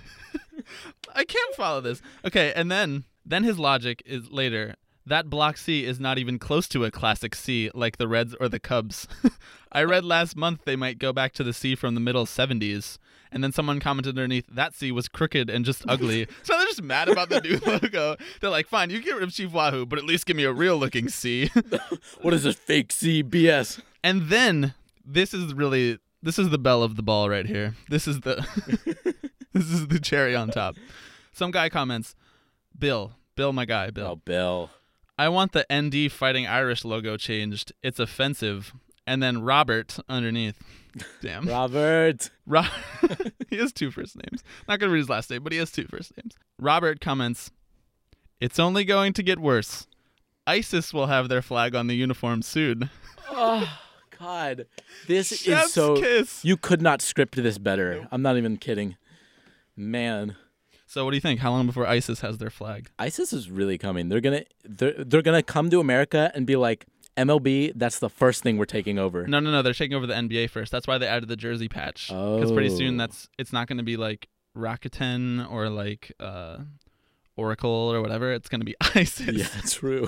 Speaker 4: I can't follow this. Okay, and then his logic is later. That block C is not even close to a classic C like the Reds or the Cubs. I read last month they might go back to the C from the middle 70s. And then someone commented underneath, that C was crooked and just ugly. So they're just mad about the new logo. They're like, fine, you get rid of Chief Wahoo, but at least give me a real looking C.
Speaker 3: What is this fake C BS?
Speaker 4: And then this is the belle of the ball right here. This is the this is the cherry on top. Some guy comments, Bill, my guy, Bill.
Speaker 3: Oh, Bill.
Speaker 4: I want the ND Fighting Irish logo changed. It's offensive. And then Robert underneath. Damn.
Speaker 3: Robert.
Speaker 4: He has two first names. Not going to read his last name, but he has two first names. Robert comments, it's only going to get worse. ISIS will have their flag on the uniform soon.
Speaker 3: Oh, God. This
Speaker 4: Chef's
Speaker 3: is so...
Speaker 4: kiss.
Speaker 3: You could not script this better. Nope. I'm not even kidding. Man.
Speaker 4: So what do you think? How long before ISIS has their flag?
Speaker 3: ISIS is really coming. They're gonna come to America and be like, MLB, that's the first thing we're taking over.
Speaker 4: No. They're taking over the NBA first. That's why they added the jersey patch. Because pretty soon it's not going to be like Rakuten or like Oracle or whatever. It's going to be ISIS.
Speaker 3: Yeah, true.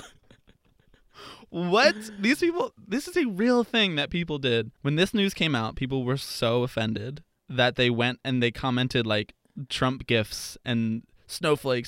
Speaker 4: What? These people, this is a real thing that people did. When this news came out, people were so offended that they went and they commented like Trump gifs and snowflake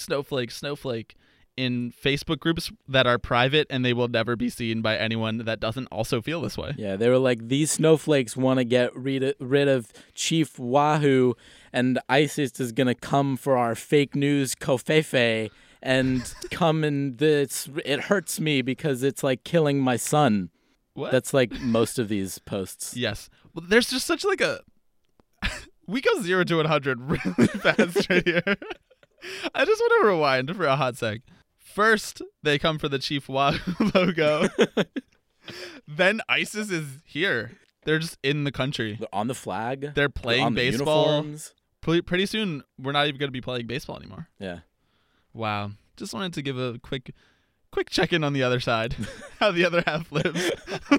Speaker 4: in Facebook groups that are private, and they will never be seen by anyone that doesn't also feel this way.
Speaker 3: Yeah, they were like, these snowflakes want to get rid of Chief Wahoo, and ISIS is going to come for our fake news kofefe and come and it hurts me because it's like killing my son.
Speaker 4: What?
Speaker 3: That's like most of these posts.
Speaker 4: Yes. Well, there's just such like a... We go 0 to 100 really fast right here. I just want to rewind for a hot sec. First, they come for the Chief Wahoo logo. Then ISIS is here. They're just in the country.
Speaker 3: They're on the flag.
Speaker 4: They're playing
Speaker 3: on
Speaker 4: baseball.
Speaker 3: The uniforms.
Speaker 4: Pretty soon, we're not even going to be playing baseball anymore.
Speaker 3: Yeah.
Speaker 4: Wow. Just wanted to give a quick check-in on the other side. How the other half lives.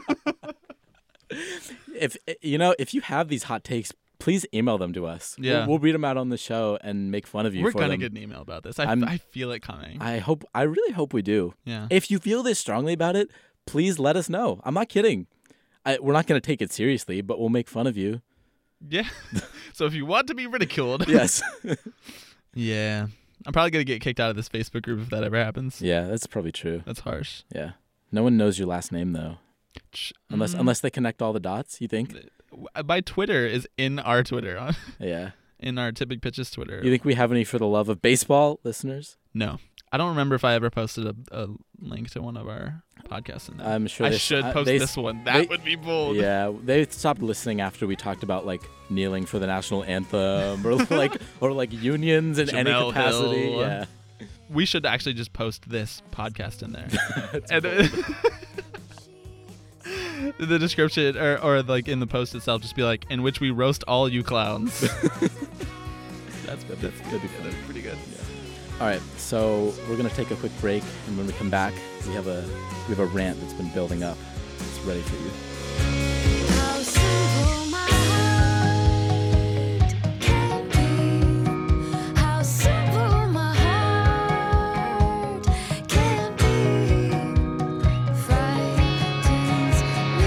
Speaker 3: If you have these hot takes, please email them to us.
Speaker 4: Yeah.
Speaker 3: We'll read them out on the show and make fun of you
Speaker 4: We're
Speaker 3: for
Speaker 4: going to
Speaker 3: them.
Speaker 4: get an email about this. I feel it coming.
Speaker 3: I really hope we do.
Speaker 4: Yeah.
Speaker 3: If you feel this strongly about it, please let us know. I'm not kidding. We're not going to take it seriously, but we'll make fun of you.
Speaker 4: Yeah. So if you want to be ridiculed.
Speaker 3: Yes.
Speaker 4: Yeah. I'm probably going to get kicked out of this Facebook group if that ever happens.
Speaker 3: Yeah, that's probably true.
Speaker 4: That's harsh.
Speaker 3: Yeah. No one knows your last name, though. Unless they connect all the dots, you think?
Speaker 4: My Twitter is in our Twitter.
Speaker 3: Yeah.
Speaker 4: In our Typic Pitches Twitter.
Speaker 3: You think we have any for the love of baseball, listeners?
Speaker 4: No. I don't remember if I ever posted a link to one of our podcasts in there.
Speaker 3: I'm sure
Speaker 4: I should post this one. That would be bold.
Speaker 3: Yeah, they stopped listening after we talked about like kneeling for the national anthem or like unions in any
Speaker 4: Jamel
Speaker 3: capacity.
Speaker 4: Hill.
Speaker 3: Yeah.
Speaker 4: We should actually just post this podcast in there. And the description or like in the post itself just be like, in which we roast all you clowns. That's good.
Speaker 3: That'd be fun.
Speaker 4: That's pretty good.
Speaker 3: All right, so we're gonna take a quick break, and when we come back, we have a rant that's been building up. It's ready for you.
Speaker 7: How simple my heart can be. How simple my heart can be. Frightens me.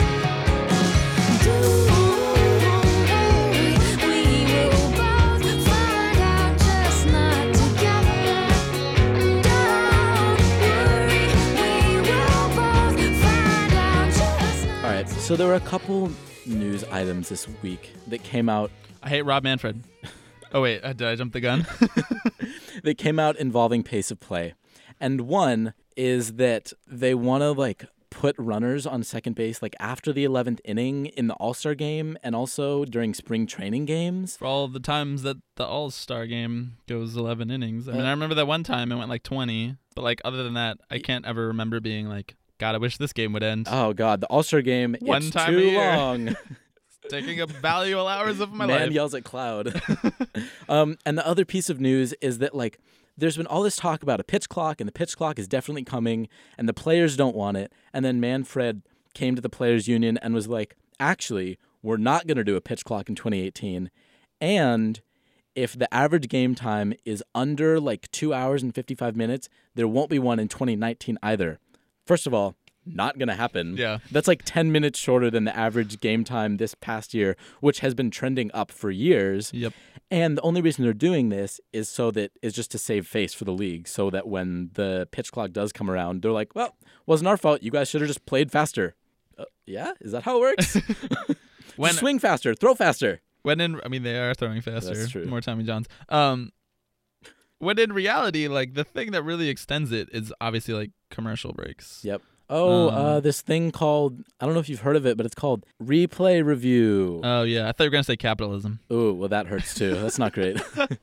Speaker 7: Don't worry, we will both find out just not together. Don't worry, we will both find out just not.
Speaker 3: All right, so there were a couple news items this week that came out.
Speaker 4: I hate Rob Manfred. Oh wait, did I jump the gun?
Speaker 3: That came out involving pace of play, and one is that they want to put runners on second base after the 11th inning in the All-Star game, and also during spring training games.
Speaker 4: For all the times that the All-Star game goes 11 innings. I mean, I remember that one time it went 20, but other than that, I can't ever remember being God, I wish this game would end.
Speaker 3: Oh God, the All-Star game,
Speaker 4: One
Speaker 3: it's
Speaker 4: time a
Speaker 3: too
Speaker 4: year.
Speaker 3: long.
Speaker 4: Taking up valuable hours of my
Speaker 3: Man
Speaker 4: life.
Speaker 3: yells at cloud. And the other piece of news is that there's been all this talk about a pitch clock, and the pitch clock is definitely coming, and the players don't want it. And then Manfred came to the players union and was like, actually, we're not going to do a pitch clock in 2018. And if the average game time is under 2 hours and 55 minutes, there won't be one in 2019 either. First of all, not going to happen.
Speaker 4: Yeah.
Speaker 3: That's 10 minutes shorter than the average game time this past year, which has been trending up for years.
Speaker 4: Yep.
Speaker 3: And the only reason they're doing this is just to save face for the league, so that when the pitch clock does come around, they're like, well, wasn't our fault. You guys should have just played faster. Yeah? Is that how it works?
Speaker 4: When
Speaker 3: Swing faster. Throw faster.
Speaker 4: they are throwing faster.
Speaker 3: That's true.
Speaker 4: More Tommy Johns. When in reality, the thing that really extends it is obviously commercial breaks.
Speaker 3: Yep. Oh, this thing called, I don't know if you've heard of it, but it's called replay review.
Speaker 4: Oh yeah, I thought you were gonna say capitalism.
Speaker 3: Oh, well, that hurts too. That's not great.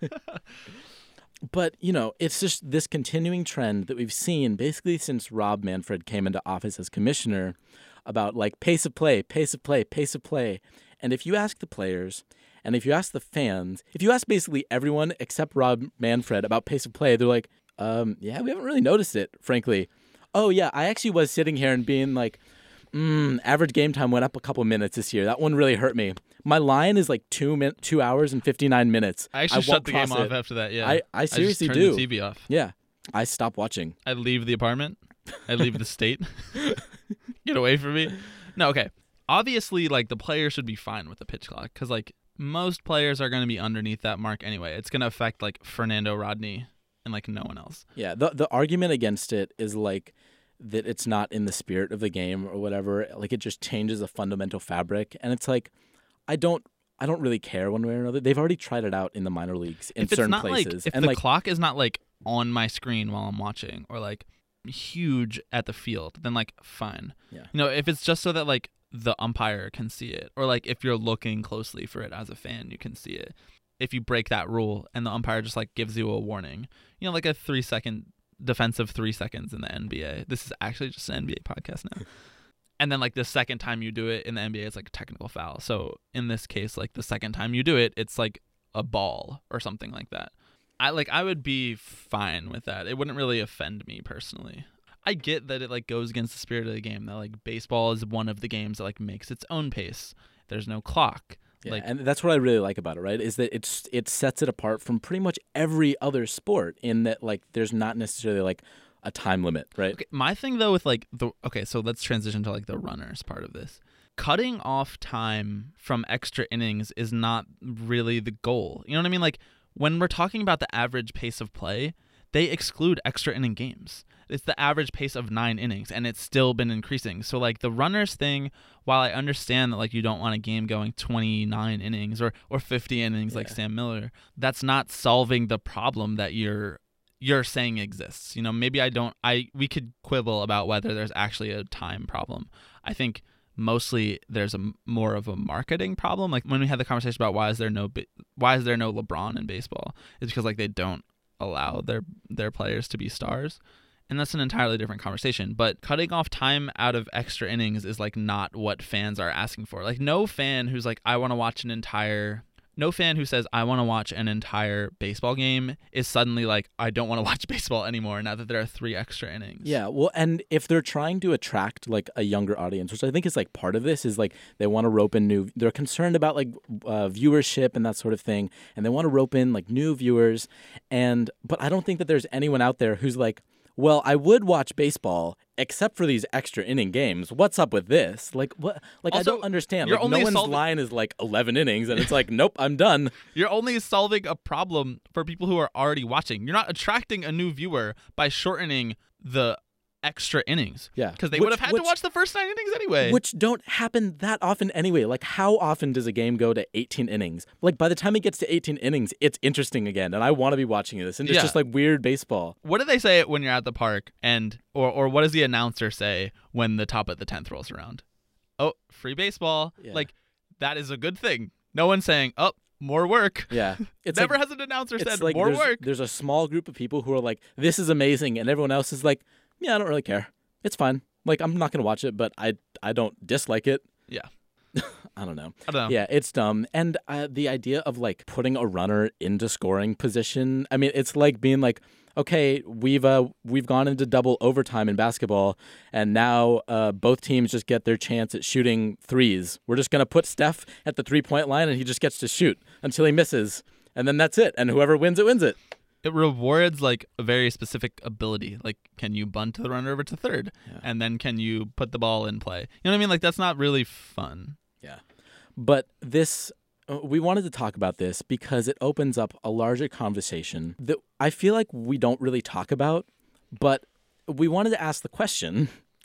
Speaker 3: But, it's just this continuing trend that we've seen basically since Rob Manfred came into office as commissioner about pace of play, pace of play, pace of play. And if you ask the players, and if you ask the fans, if you ask basically everyone except Rob Manfred about pace of play, they're like, yeah, we haven't really noticed it, frankly. Oh, yeah, I actually was sitting here and being average game time went up a couple minutes this year. That one really hurt me. My line is 2 hours and 59 minutes.
Speaker 4: I actually shut the game off after that. Yeah,
Speaker 3: I seriously
Speaker 4: just
Speaker 3: do.
Speaker 4: Turn the TV off.
Speaker 3: Yeah, I stopped watching.
Speaker 4: I leave the apartment. I leave the state. Get away from me. No, okay. Obviously, the players should be fine with the pitch clock because most players are going to be underneath that mark anyway. It's going to affect Fernando Rodney and no one else.
Speaker 3: Yeah, the argument against it is that it's not in the spirit of the game or whatever. It just changes the fundamental fabric, and it's I don't really care one way or another. They've already tried it out in the minor leagues in certain places.
Speaker 4: If the clock is not on my screen while I'm watching or huge at the field, then fine.
Speaker 3: Yeah.
Speaker 4: If it's just so that the umpire can see it, or if you're looking closely for it as a fan, you can see it. If you break that rule and the umpire just gives you a warning, a 3-second defensive 3 seconds in the NBA. This is actually just an NBA podcast now. And then the second time you do it in the NBA, it's a technical foul. So in this case, the second time you do it, it's a ball or something like that. I would be fine with that. It wouldn't really offend me personally. I get that it goes against the spirit of the game. That baseball is one of the games that makes its own pace. There's no clock.
Speaker 3: Yeah, and that's what I really like about it, right? Is that it sets it apart from pretty much every other sport in that there's not necessarily a time limit, right?
Speaker 4: Okay, my thing though with so let's transition to the runners part of this. Cutting off time from extra innings is not really the goal. You know what I mean? When we're talking about the average pace of play, they exclude extra inning games. It's the average pace of 9 innings, and it's still been increasing. So, the runners thing, while I understand that, you don't want a game going 29 innings or 50 innings like Sam Miller, that's not solving the problem that you're saying exists. Maybe we could quibble about whether there's actually a time problem. I think mostly there's more of a marketing problem. When we had the conversation about why is there no LeBron in baseball, it's because they don't allow their players to be stars. And that's an entirely different conversation. But cutting off time out of extra innings is not what fans are asking for. No fan who's I want to watch an entire no fan who says, I want to watch an entire baseball game is suddenly like, I don't want to watch baseball anymore now that there are 3 extra innings.
Speaker 3: Yeah, well, and if they're trying to attract like a younger audience, which I think is like part of this, is like they want to rope in they're concerned about like viewership and that sort of thing, and they want to rope in like new viewers, but I don't think that there's anyone out there who's like, well, I would watch baseball except for these extra inning games. What's up with this? Like what? Like
Speaker 4: Also,
Speaker 3: I don't understand.
Speaker 4: you're
Speaker 3: Like no
Speaker 4: only
Speaker 3: one's
Speaker 4: solving-
Speaker 3: line is like 11 innings, and it's like, nope, I'm done.
Speaker 4: You're only solving a problem for people who are already watching. You're not attracting a new viewer by shortening the extra innings.
Speaker 3: Yeah.
Speaker 4: Because they would have had to
Speaker 3: Which-
Speaker 4: watch the first 9 innings anyway.
Speaker 3: Which don't happen that often anyway. Like, how often does a game go to 18 innings? Like, by the time it gets to 18 innings, it's interesting again, and I want to be watching this. And it's
Speaker 4: Yeah.
Speaker 3: just like weird baseball.
Speaker 4: What do they say when you're at the park, or what does the announcer say when the top of the 10th rolls around? Oh, free baseball.
Speaker 3: Yeah.
Speaker 4: Like, that is a good thing. No one's saying, oh, more work.
Speaker 3: Yeah. It's
Speaker 4: Never
Speaker 3: like,
Speaker 4: has an announcer
Speaker 3: it's
Speaker 4: said
Speaker 3: like
Speaker 4: more
Speaker 3: there's,
Speaker 4: work.
Speaker 3: There's a small group of people who are like, this is amazing, and everyone else is like, yeah, I don't really care. It's fine. Like, I'm not going to watch it, but I don't dislike it.
Speaker 4: Yeah.
Speaker 3: I don't know.
Speaker 4: I don't know.
Speaker 3: Yeah, it's dumb. And the idea of like putting a runner into scoring position, I mean, it's like being like, okay, we've gone into double overtime in basketball, and now both teams just get their chance at shooting threes. We're just gonna put Steph at the 3-point line, and he just gets to shoot until he misses, and then that's it. And whoever wins it wins it.
Speaker 4: It rewards like a very specific ability. Like, can you bunt the runner over to third? And then can you put the ball in play? You know what I mean? Like, that's not really fun.
Speaker 3: Yeah. But this, we wanted to talk about this because it opens up a larger conversation that I feel like we don't really talk about, but we wanted to ask the question,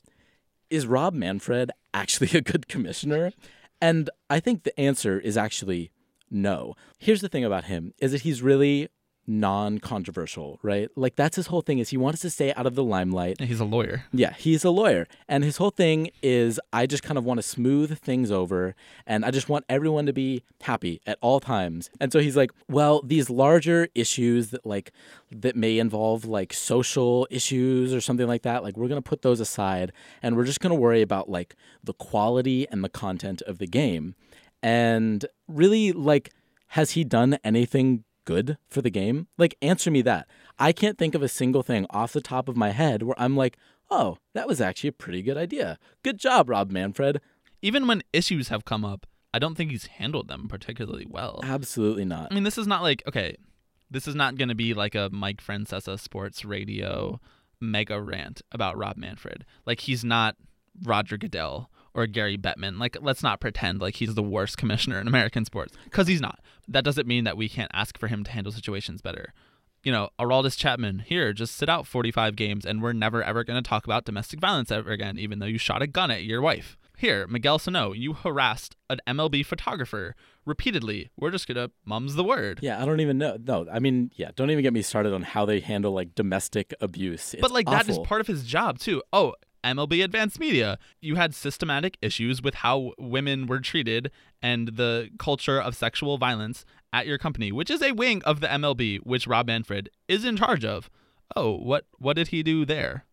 Speaker 3: is Rob Manfred actually a good commissioner? And I think the answer is actually no. Here's the thing about him, is that he's really non-controversial, right? Like, that's his whole thing, is he wants to stay out of the limelight.
Speaker 4: He's a lawyer.
Speaker 3: Yeah, he's a lawyer. And his whole thing is, I just kind of want to smooth things over, and I just want everyone to be happy at all times. And so he's like, well, these larger issues that may involve like social issues or something like that, like we're going to put those aside, and we're just going to worry about like the quality and the content of the game. And really, like, has he done anything good for the game? Like, answer me that. I can't think of a single thing off the top of my head where I'm like, oh, that was actually a pretty good idea. Good job, Rob Manfred.
Speaker 4: Even when issues have come up, I don't think he's handled them particularly well.
Speaker 3: Absolutely not.
Speaker 4: I mean, this is not like, okay, this is not going to be like a Mike Francesa sports radio mega rant about Rob Manfred. Like, he's not Roger Goodell or Gary Bettman. Like, let's not pretend like he's the worst commissioner in American sports, because he's not. That doesn't mean that we can't ask for him to handle situations better. You know, Aroldis Chapman, here, just sit out 45 games and we're never ever going to talk about domestic violence ever again, even though you shot a gun at your wife. Here, Miguel Sano, you harassed an MLB photographer repeatedly. We're just going to mum's the word.
Speaker 3: Yeah, I don't even know. No, I mean, yeah, don't even get me started on how they handle like domestic abuse. It's
Speaker 4: But like that is
Speaker 3: awful.
Speaker 4: part of his job too. Oh, MLB Advanced Media, you had systematic issues with how women were treated and the culture of sexual violence at your company, which is a wing of the MLB, which Rob Manfred is in charge of. Oh, what did he do there?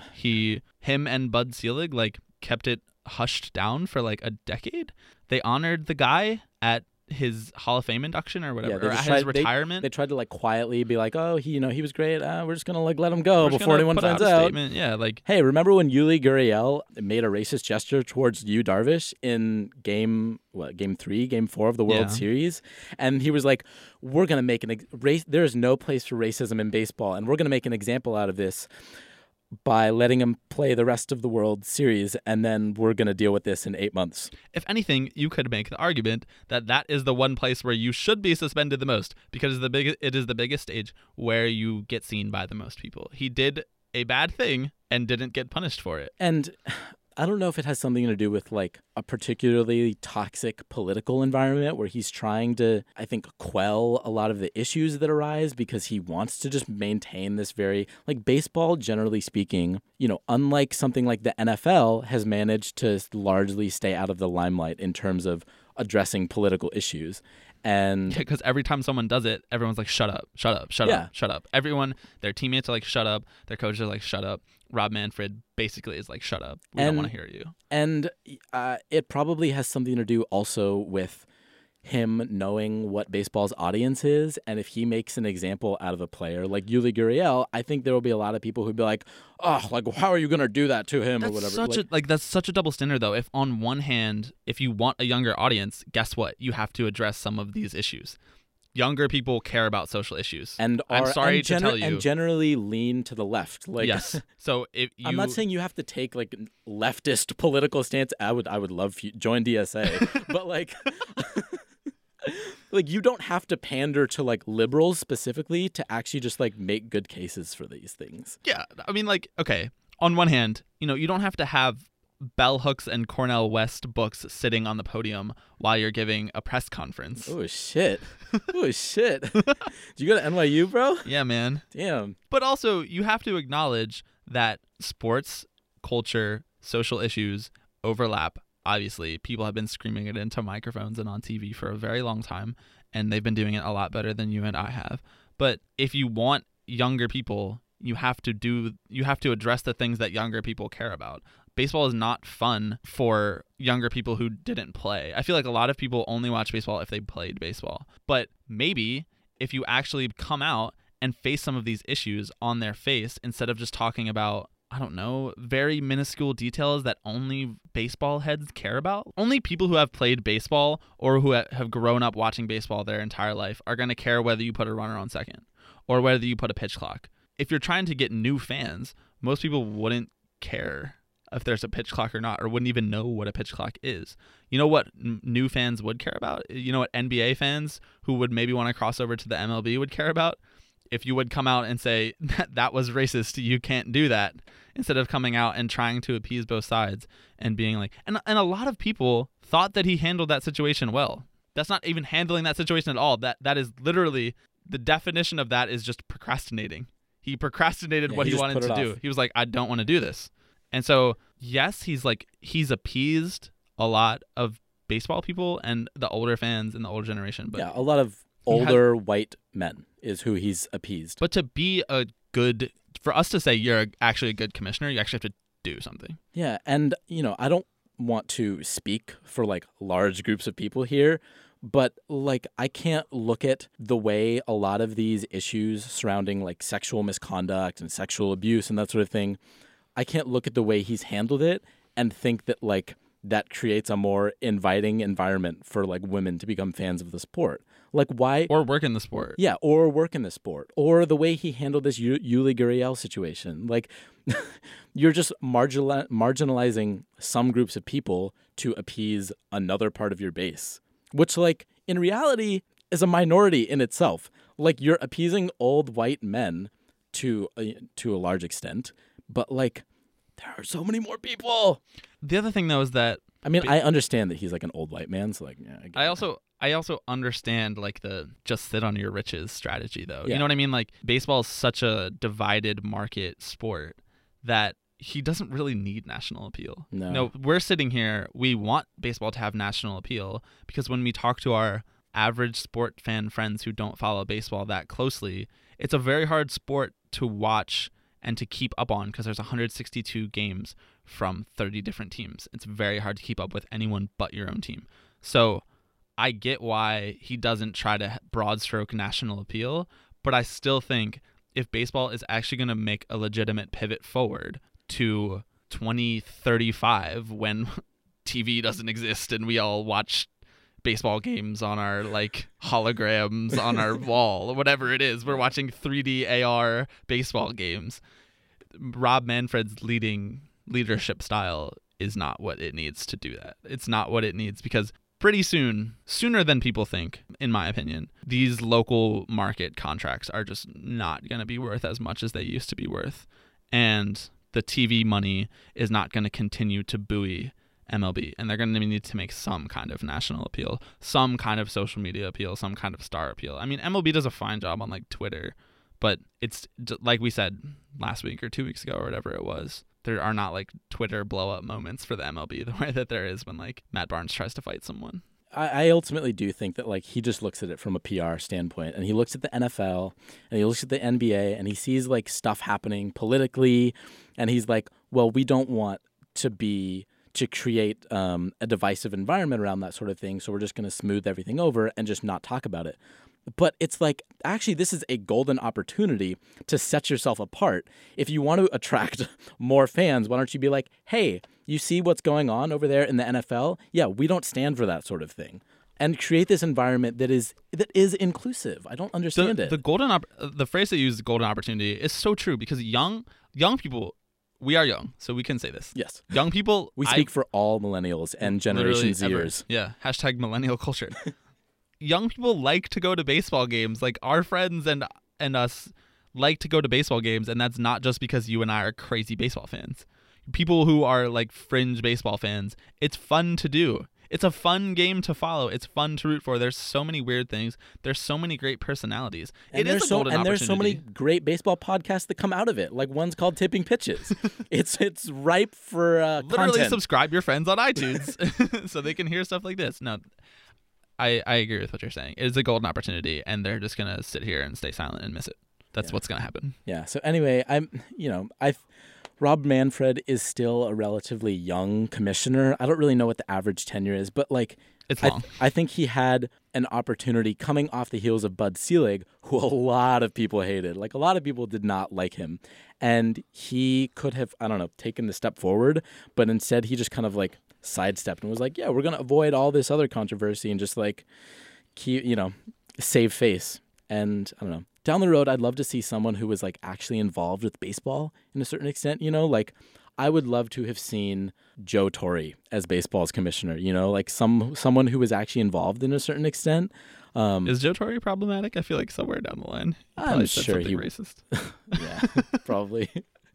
Speaker 4: Him and Bud Selig like kept it hushed down for like a decade. They honored the guy at his Hall of Fame induction or whatever,
Speaker 3: they
Speaker 4: or
Speaker 3: just
Speaker 4: at his
Speaker 3: tried-
Speaker 4: retirement.
Speaker 3: They tried to like quietly be like, oh, he was great. We're just gonna like let him go
Speaker 4: We're just
Speaker 3: before
Speaker 4: gonna
Speaker 3: anyone
Speaker 4: put
Speaker 3: finds
Speaker 4: out a
Speaker 3: out.
Speaker 4: statement. Yeah, like
Speaker 3: Hey, remember when Yuli Gurriel made a racist gesture towards Yu Darvish in game 4 of the World
Speaker 4: Yeah.
Speaker 3: Series? And he was like, we're going to make there is no place for racism in baseball, and we're going to make an example out of this by letting him play the rest of the World Series, and then we're going to deal with this in 8 months.
Speaker 4: if anything, you could make the argument that that is the one place where you should be suspended the most, because it is the biggest stage where you get seen by the most people. He did a bad thing and didn't get punished for it.
Speaker 3: And I don't know if it has something to do with like a particularly toxic political environment where he's trying to, I think, quell a lot of the issues that arise because he wants to just maintain this very, like, baseball, generally speaking, you know, unlike something like the NFL, has managed to largely stay out of the limelight in terms of addressing political issues. And
Speaker 4: Because every time someone does it, everyone's like, shut up, shut up, shut
Speaker 3: Yeah.
Speaker 4: up, shut up. Everyone, their teammates are like, shut up. Their coaches are like, shut up. Rob Manfred basically is like, shut up. We don't
Speaker 3: And-
Speaker 4: want to hear you.
Speaker 3: And it probably has something to do also with him knowing what baseball's audience is. And if he makes an example out of a player like Yuli Gurriel, I think there will be a lot of people who'd be like, oh, like, how are you going to do that to him or whatever.
Speaker 4: That's such a double standard, though. If on one hand, if you want a younger audience, guess what? You have to address some of these issues. Younger people care about social issues.
Speaker 3: And
Speaker 4: I'm sorry to tell you.
Speaker 3: And generally lean to the left. Like,
Speaker 4: yes. So if you,
Speaker 3: I'm not saying you have to take like leftist political stance. I would love for you join DSA, but like, like you don't have to pander to like liberals specifically to actually just like make good cases for these things.
Speaker 4: Yeah, I mean, like, okay. On one hand, you don't have to have bell hooks and Cornell West books sitting on the podium while you're giving a press conference.
Speaker 3: Oh shit! Oh shit! Did you go to NYU, bro?
Speaker 4: Yeah, man.
Speaker 3: Damn.
Speaker 4: But also, you have to acknowledge that sports, culture, social issues overlap. Obviously, people have been screaming it into microphones and on TV for a very long time, and they've been doing it a lot better than you and I have. But if you want younger people, you have to address the things that younger people care about. Baseball is not fun for younger people who didn't play. I feel like a lot of people only watch baseball if they played baseball. But maybe if you actually come out and face some of these issues on their face instead of just talking about, I don't know, very minuscule details that only baseball heads care about. Only people who have played baseball or who have grown up watching baseball their entire life are going to care whether you put a runner on second or whether you put a pitch clock. If you're trying to get new fans, most people wouldn't care if there's a pitch clock or not, or wouldn't even know what a pitch clock is. You know what new fans would care about? You know what NBA fans who would maybe want to cross over to the MLB would care about? If you would come out and say, that was racist, you can't do that, instead of coming out and trying to appease both sides and being like, and a lot of people thought that he handled that situation well. That's not even handling that situation at all. That is literally, the definition of that is just procrastinating. He procrastinated what he wanted to do. He was like, I don't want to do this. And so, yes, he's appeased a lot of baseball people and the older fans and the older generation. But
Speaker 3: yeah, a lot of older white men is who he's appeased.
Speaker 4: But to be for us to say you're actually a good commissioner, you actually have to do something.
Speaker 3: Yeah, and, I don't want to speak for, like, large groups of people here, but, like, I can't look at the way a lot of these issues surrounding, like, sexual misconduct and sexual abuse and that sort of thing, I can't look at the way he's handled it and think that, like, that creates a more inviting environment for, like, women to become fans of the sport. Like, why?
Speaker 4: Or work in the sport.
Speaker 3: Yeah, or work in the sport. Or the way he handled this Yuli Gurriel situation. Like, you're just marginalizing some groups of people to appease another part of your base, which, like, in reality is a minority in itself. Like, you're appeasing old white men to a large extent, but, like, there are so many more people.
Speaker 4: The other thing, though, is that,
Speaker 3: I mean, I understand that he's like an old white man, so, like, yeah.
Speaker 4: I also understand, like, the just sit on your riches strategy, though.
Speaker 3: Yeah.
Speaker 4: You know what I mean? Like, baseball is such a divided market sport that he doesn't really need national appeal. No, we're sitting here, we want baseball to have national appeal because when we talk to our average sport fan friends who don't follow baseball that closely, it's a very hard sport to watch and to keep up on because there's 162 games from 30 different teams. It's very hard to keep up with anyone but your own team. So I get why he doesn't try to broad stroke national appeal, but I still think if baseball is actually going to make a legitimate pivot forward to 2035 when TV doesn't exist and we all watch baseball games on our, like, holograms on our wall or whatever it is, we're watching 3D AR baseball games. Rob Manfred's leadership style is not what it needs to do that. It's not what it needs because pretty soon, sooner than people think, in my opinion, these local market contracts are just not going to be worth as much as they used to be worth. And the TV money is not going to continue to buoy MLB, and they're going to need to make some kind of national appeal, some kind of social media appeal, some kind of star appeal. I mean, MLB does a fine job on, like, Twitter, but it's like we said last week or 2 weeks ago or whatever it was, there are not, like, Twitter blow-up moments for the MLB the way that there is when, like, Matt Barnes tries to fight someone.
Speaker 3: I ultimately do think that, like, he just looks at it from a PR standpoint, and he looks at the NFL and he looks at the NBA and he sees, like, stuff happening politically, and he's like, well, we don't want to to create a divisive environment around that sort of thing. So we're just going to smooth everything over and just not talk about it. But it's like, actually, this is a golden opportunity to set yourself apart. If you want to attract more fans, why don't you be like, hey, you see what's going on over there in the NFL? Yeah, we don't stand for that sort of thing. And create this environment that is inclusive. I don't understand it.
Speaker 4: The phrase that you use, golden opportunity, is so true because young people, we are young, so we can say this.
Speaker 3: Yes.
Speaker 4: Young people.
Speaker 3: We speak for all millennials and Generation
Speaker 4: literally
Speaker 3: Zers.
Speaker 4: Yeah. Hashtag millennial culture. Young people like to go to baseball games. Like our friends and us like to go to baseball games, and that's not just because you and I are crazy baseball fans. People who are like fringe baseball fans, it's fun to do. It's a fun game to follow. It's fun to root for. There's so many weird things. There's so many great personalities.
Speaker 3: And there's so many great baseball podcasts that come out of it. Like one's called Tipping Pitches. it's ripe for
Speaker 4: literally
Speaker 3: content.
Speaker 4: subscribe your friends on iTunes so they can hear stuff like this. No, I agree with what you're saying. It is a golden opportunity, and they're just gonna sit here and stay silent and miss it. That's what's gonna happen.
Speaker 3: Yeah. So anyway, Rob Manfred is still a relatively young commissioner. I don't really know what the average tenure is, but like
Speaker 4: it's long.
Speaker 3: I think he had an opportunity coming off the heels of Bud Selig, who a lot of people hated. Like a lot of people did not like him. And he could have, I don't know, taken the step forward, but instead he just kind of like sidestepped and was like, yeah, we're going to avoid all this other controversy and just like keep, save face. And I don't know. Down the road, I'd love to see someone who was like actually involved with baseball in a certain extent, like I would love to have seen Joe Torre as baseball's commissioner, like someone who was actually involved in a certain extent.
Speaker 4: Is Joe Torre problematic? I feel like somewhere down the line,
Speaker 3: I'm sure he
Speaker 4: racist.
Speaker 3: Yeah, probably.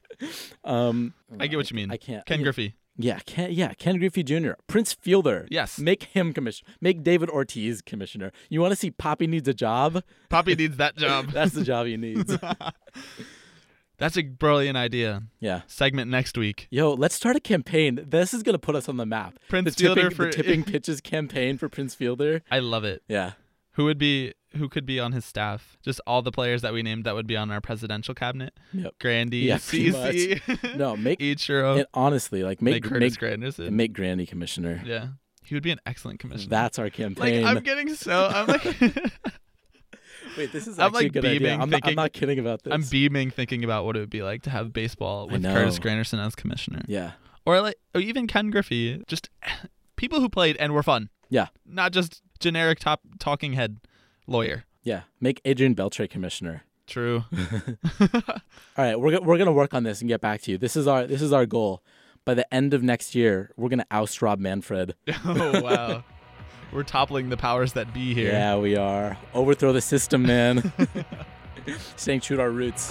Speaker 4: I get what you mean.
Speaker 3: I can't.
Speaker 4: Ken Griffey.
Speaker 3: Yeah, Ken Griffey Jr., Prince Fielder.
Speaker 4: Yes.
Speaker 3: Make him commissioner. Make David Ortiz commissioner. You want to see Poppy needs a job?
Speaker 4: Poppy needs that job.
Speaker 3: That's the job he needs.
Speaker 4: That's a brilliant idea.
Speaker 3: Yeah.
Speaker 4: Segment next week.
Speaker 3: Yo, let's start a campaign. This is going to put us on the map.
Speaker 4: Prince Fielder
Speaker 3: the tipping pitches campaign for Prince Fielder.
Speaker 4: I love it.
Speaker 3: Yeah.
Speaker 4: Who could be on his staff? Just all the players that we named that would be on our presidential cabinet.
Speaker 3: Yep.
Speaker 4: Grandy,
Speaker 3: Yeah, pretty
Speaker 4: CC.
Speaker 3: No, make
Speaker 4: Ichiro.
Speaker 3: honestly, like make
Speaker 4: Curtis Granderson.
Speaker 3: make Grandy commissioner.
Speaker 4: Yeah. He would be an excellent commissioner.
Speaker 3: That's our campaign.
Speaker 4: I'm like
Speaker 3: Wait, this is
Speaker 4: I'm
Speaker 3: actually
Speaker 4: like
Speaker 3: a good idea.
Speaker 4: beaming,
Speaker 3: I'm not kidding about this.
Speaker 4: I'm beaming thinking about what it would be like to have baseball with
Speaker 3: know.
Speaker 4: Curtis Granderson as commissioner.
Speaker 3: Yeah.
Speaker 4: Or even Ken Griffey. Just people who played and were fun.
Speaker 3: Yeah.
Speaker 4: Not just generic talking head lawyer.
Speaker 3: Yeah. Make Adrian Beltre commissioner.
Speaker 4: True.
Speaker 3: All right, we're gonna work on this and get back to you. This is our goal. By the end of next year, we're gonna oust Rob Manfred.
Speaker 4: Oh wow. We're toppling the powers that be here.
Speaker 3: Yeah, we are. Overthrow the system, man. Staying true to our roots.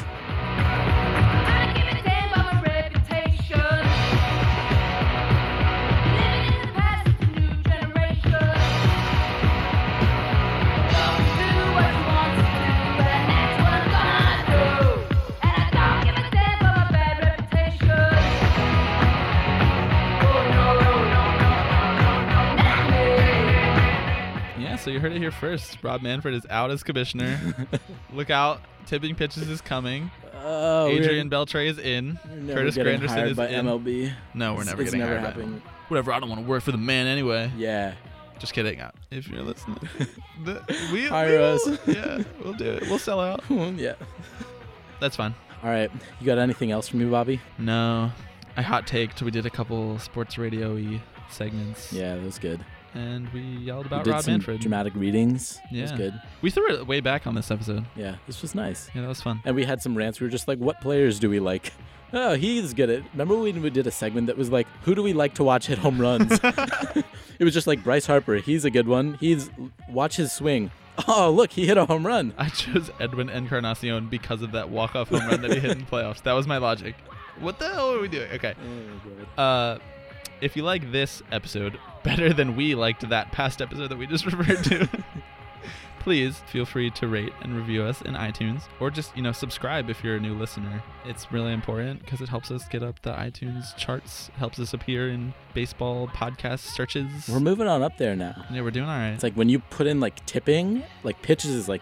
Speaker 4: So you heard it here first. Rob Manfred is out as commissioner. Look out. Tipping Pitches is coming. Adrian Beltre is in. Curtis Granderson is
Speaker 3: by
Speaker 4: in.
Speaker 3: MLB.
Speaker 4: No, we're never
Speaker 3: It's
Speaker 4: getting
Speaker 3: never
Speaker 4: hired.
Speaker 3: happening.
Speaker 4: Whatever. I don't want to work for the man anyway.
Speaker 3: Yeah.
Speaker 4: Just kidding. If you're listening.
Speaker 3: Hire us.
Speaker 4: Yeah, we'll do it. We'll sell out.
Speaker 3: Yeah.
Speaker 4: That's fine.
Speaker 3: All right. You got anything else for me, Bobby?
Speaker 4: No. I hot taked. We did a couple sports radio-y segments.
Speaker 3: Yeah, that was good.
Speaker 4: And we yelled
Speaker 3: We
Speaker 4: about
Speaker 3: did
Speaker 4: Rob
Speaker 3: some
Speaker 4: Manfred.
Speaker 3: dramatic readings. It was
Speaker 4: Yeah.
Speaker 3: good.
Speaker 4: We threw it way back on this episode.
Speaker 3: Yeah, this was nice.
Speaker 4: Yeah, that was fun.
Speaker 3: And we had some rants. We were just like, what players do we like? Oh, he's good at... Remember when we did a segment that was like, who do we like to watch hit home runs? It was just like Bryce Harper. He's a good one. Watch his swing. Oh, look, he hit a home run.
Speaker 4: I chose Edwin Encarnacion because of that walk-off home run that he hit in the playoffs. That was my logic. What the hell are we doing? Okay. If you like this episode better than we liked that past episode that we just referred to, please feel free to rate and review us in iTunes, or just, subscribe if you're a new listener. It's really important because it helps us get up the iTunes charts, helps us appear in baseball podcast searches.
Speaker 3: We're moving on up there now.
Speaker 4: Yeah, we're doing all right.
Speaker 3: It's like when you put in like tipping, like pitches is like the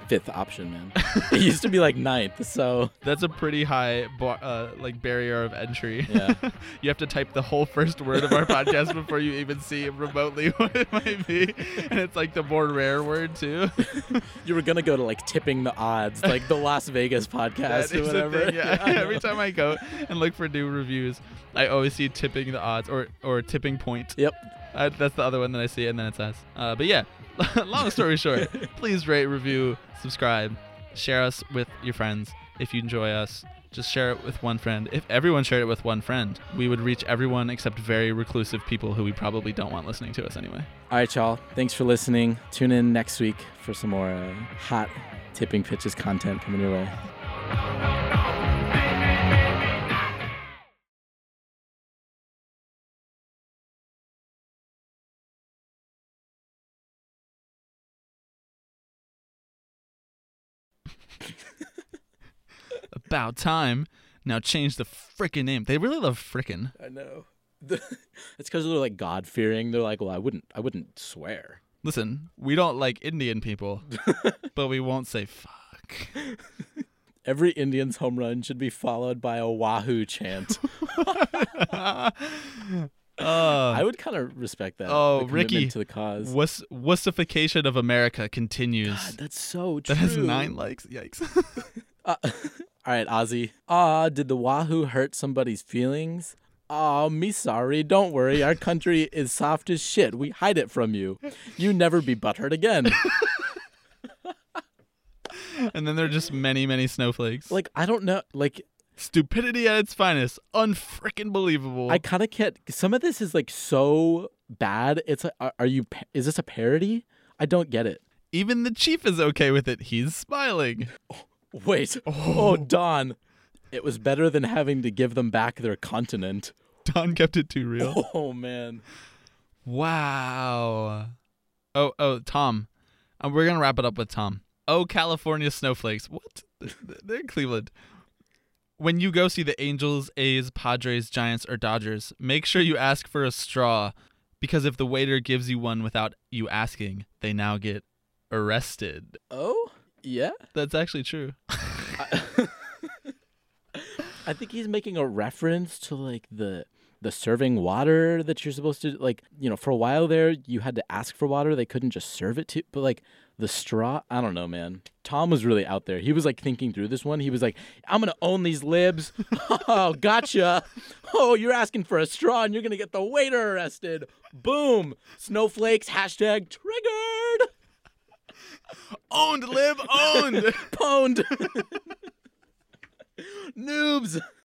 Speaker 3: fifth option, man. It used to be like ninth, so
Speaker 4: That's a pretty high like barrier of entry.
Speaker 3: Yeah.
Speaker 4: You have to type the whole first word of our podcast before you even see remotely what it might be, and it's like the more rare word too.
Speaker 3: you were gonna go to like tipping the odds, like the Las Vegas
Speaker 4: That
Speaker 3: podcast
Speaker 4: is
Speaker 3: or
Speaker 4: the
Speaker 3: whatever.
Speaker 4: thing, yeah.
Speaker 3: I know.
Speaker 4: Every time I go and look for new reviews, I always see tipping the odds or tipping point.
Speaker 3: Yep.
Speaker 4: That's the other one that I see, and then it says. But yeah, long story short, please rate, review, subscribe, share us with your friends. If you enjoy us, just share it with one friend. If everyone shared it with one friend, we would reach everyone except very reclusive people who we probably don't want listening to us anyway.
Speaker 3: All right, y'all. Thanks for listening. Tune in next week for some more hot tipping pitches content coming your way.
Speaker 4: About time. Now change the frickin' name. They really love frickin'.
Speaker 3: I know. It's because they're like God fearing. They're like, well, I wouldn't swear.
Speaker 4: Listen, we don't like Indian people, but we won't say fuck.
Speaker 3: Every Indian's home run should be followed by a Wahoo chant. I would kind of respect that.
Speaker 4: Oh,
Speaker 3: the commitment
Speaker 4: Ricky,
Speaker 3: to the cause.
Speaker 4: Wussification of America continues.
Speaker 3: God, that's so true.
Speaker 4: That has 9 likes. Yikes.
Speaker 3: All right, Ozzy. Did the Wahoo hurt somebody's feelings? Me sorry. Don't worry. Our country is soft as shit. We hide it from you. You never be butthurt again.
Speaker 4: And then there are just many, many snowflakes.
Speaker 3: Like, I don't know. Like,
Speaker 4: Stupidity at its finest. Unfrickin' believable.
Speaker 3: I kind of can't. Some of this is like so bad. It's like, is this a parody? I don't get it.
Speaker 4: Even the chief is okay with it. He's smiling.
Speaker 3: Wait. Oh, Don. It was better than having to give them back their continent.
Speaker 4: Don kept it too real.
Speaker 3: Oh, man.
Speaker 4: Wow. Oh, Tom. We're going to wrap it up with Tom. Oh, California snowflakes. What? They're in Cleveland. When you go see the Angels, A's, Padres, Giants, or Dodgers, make sure you ask for a straw, because if the waiter gives you one without you asking, they now get arrested.
Speaker 3: Oh, yeah?
Speaker 4: That's actually true.
Speaker 3: I think he's making a reference to like the serving water that you're supposed to, like, you know, for a while there you had to ask for water. They couldn't just serve it to, but like the straw, I don't know, man. Tom was really out there. He was like thinking through this one. He was like, I'm going to own these libs. Oh, gotcha. Oh, you're asking for a straw and you're going to get the waiter arrested. Boom. Snowflakes, hashtag triggered.
Speaker 4: Owned, lib, owned.
Speaker 3: Pwned. Noobs.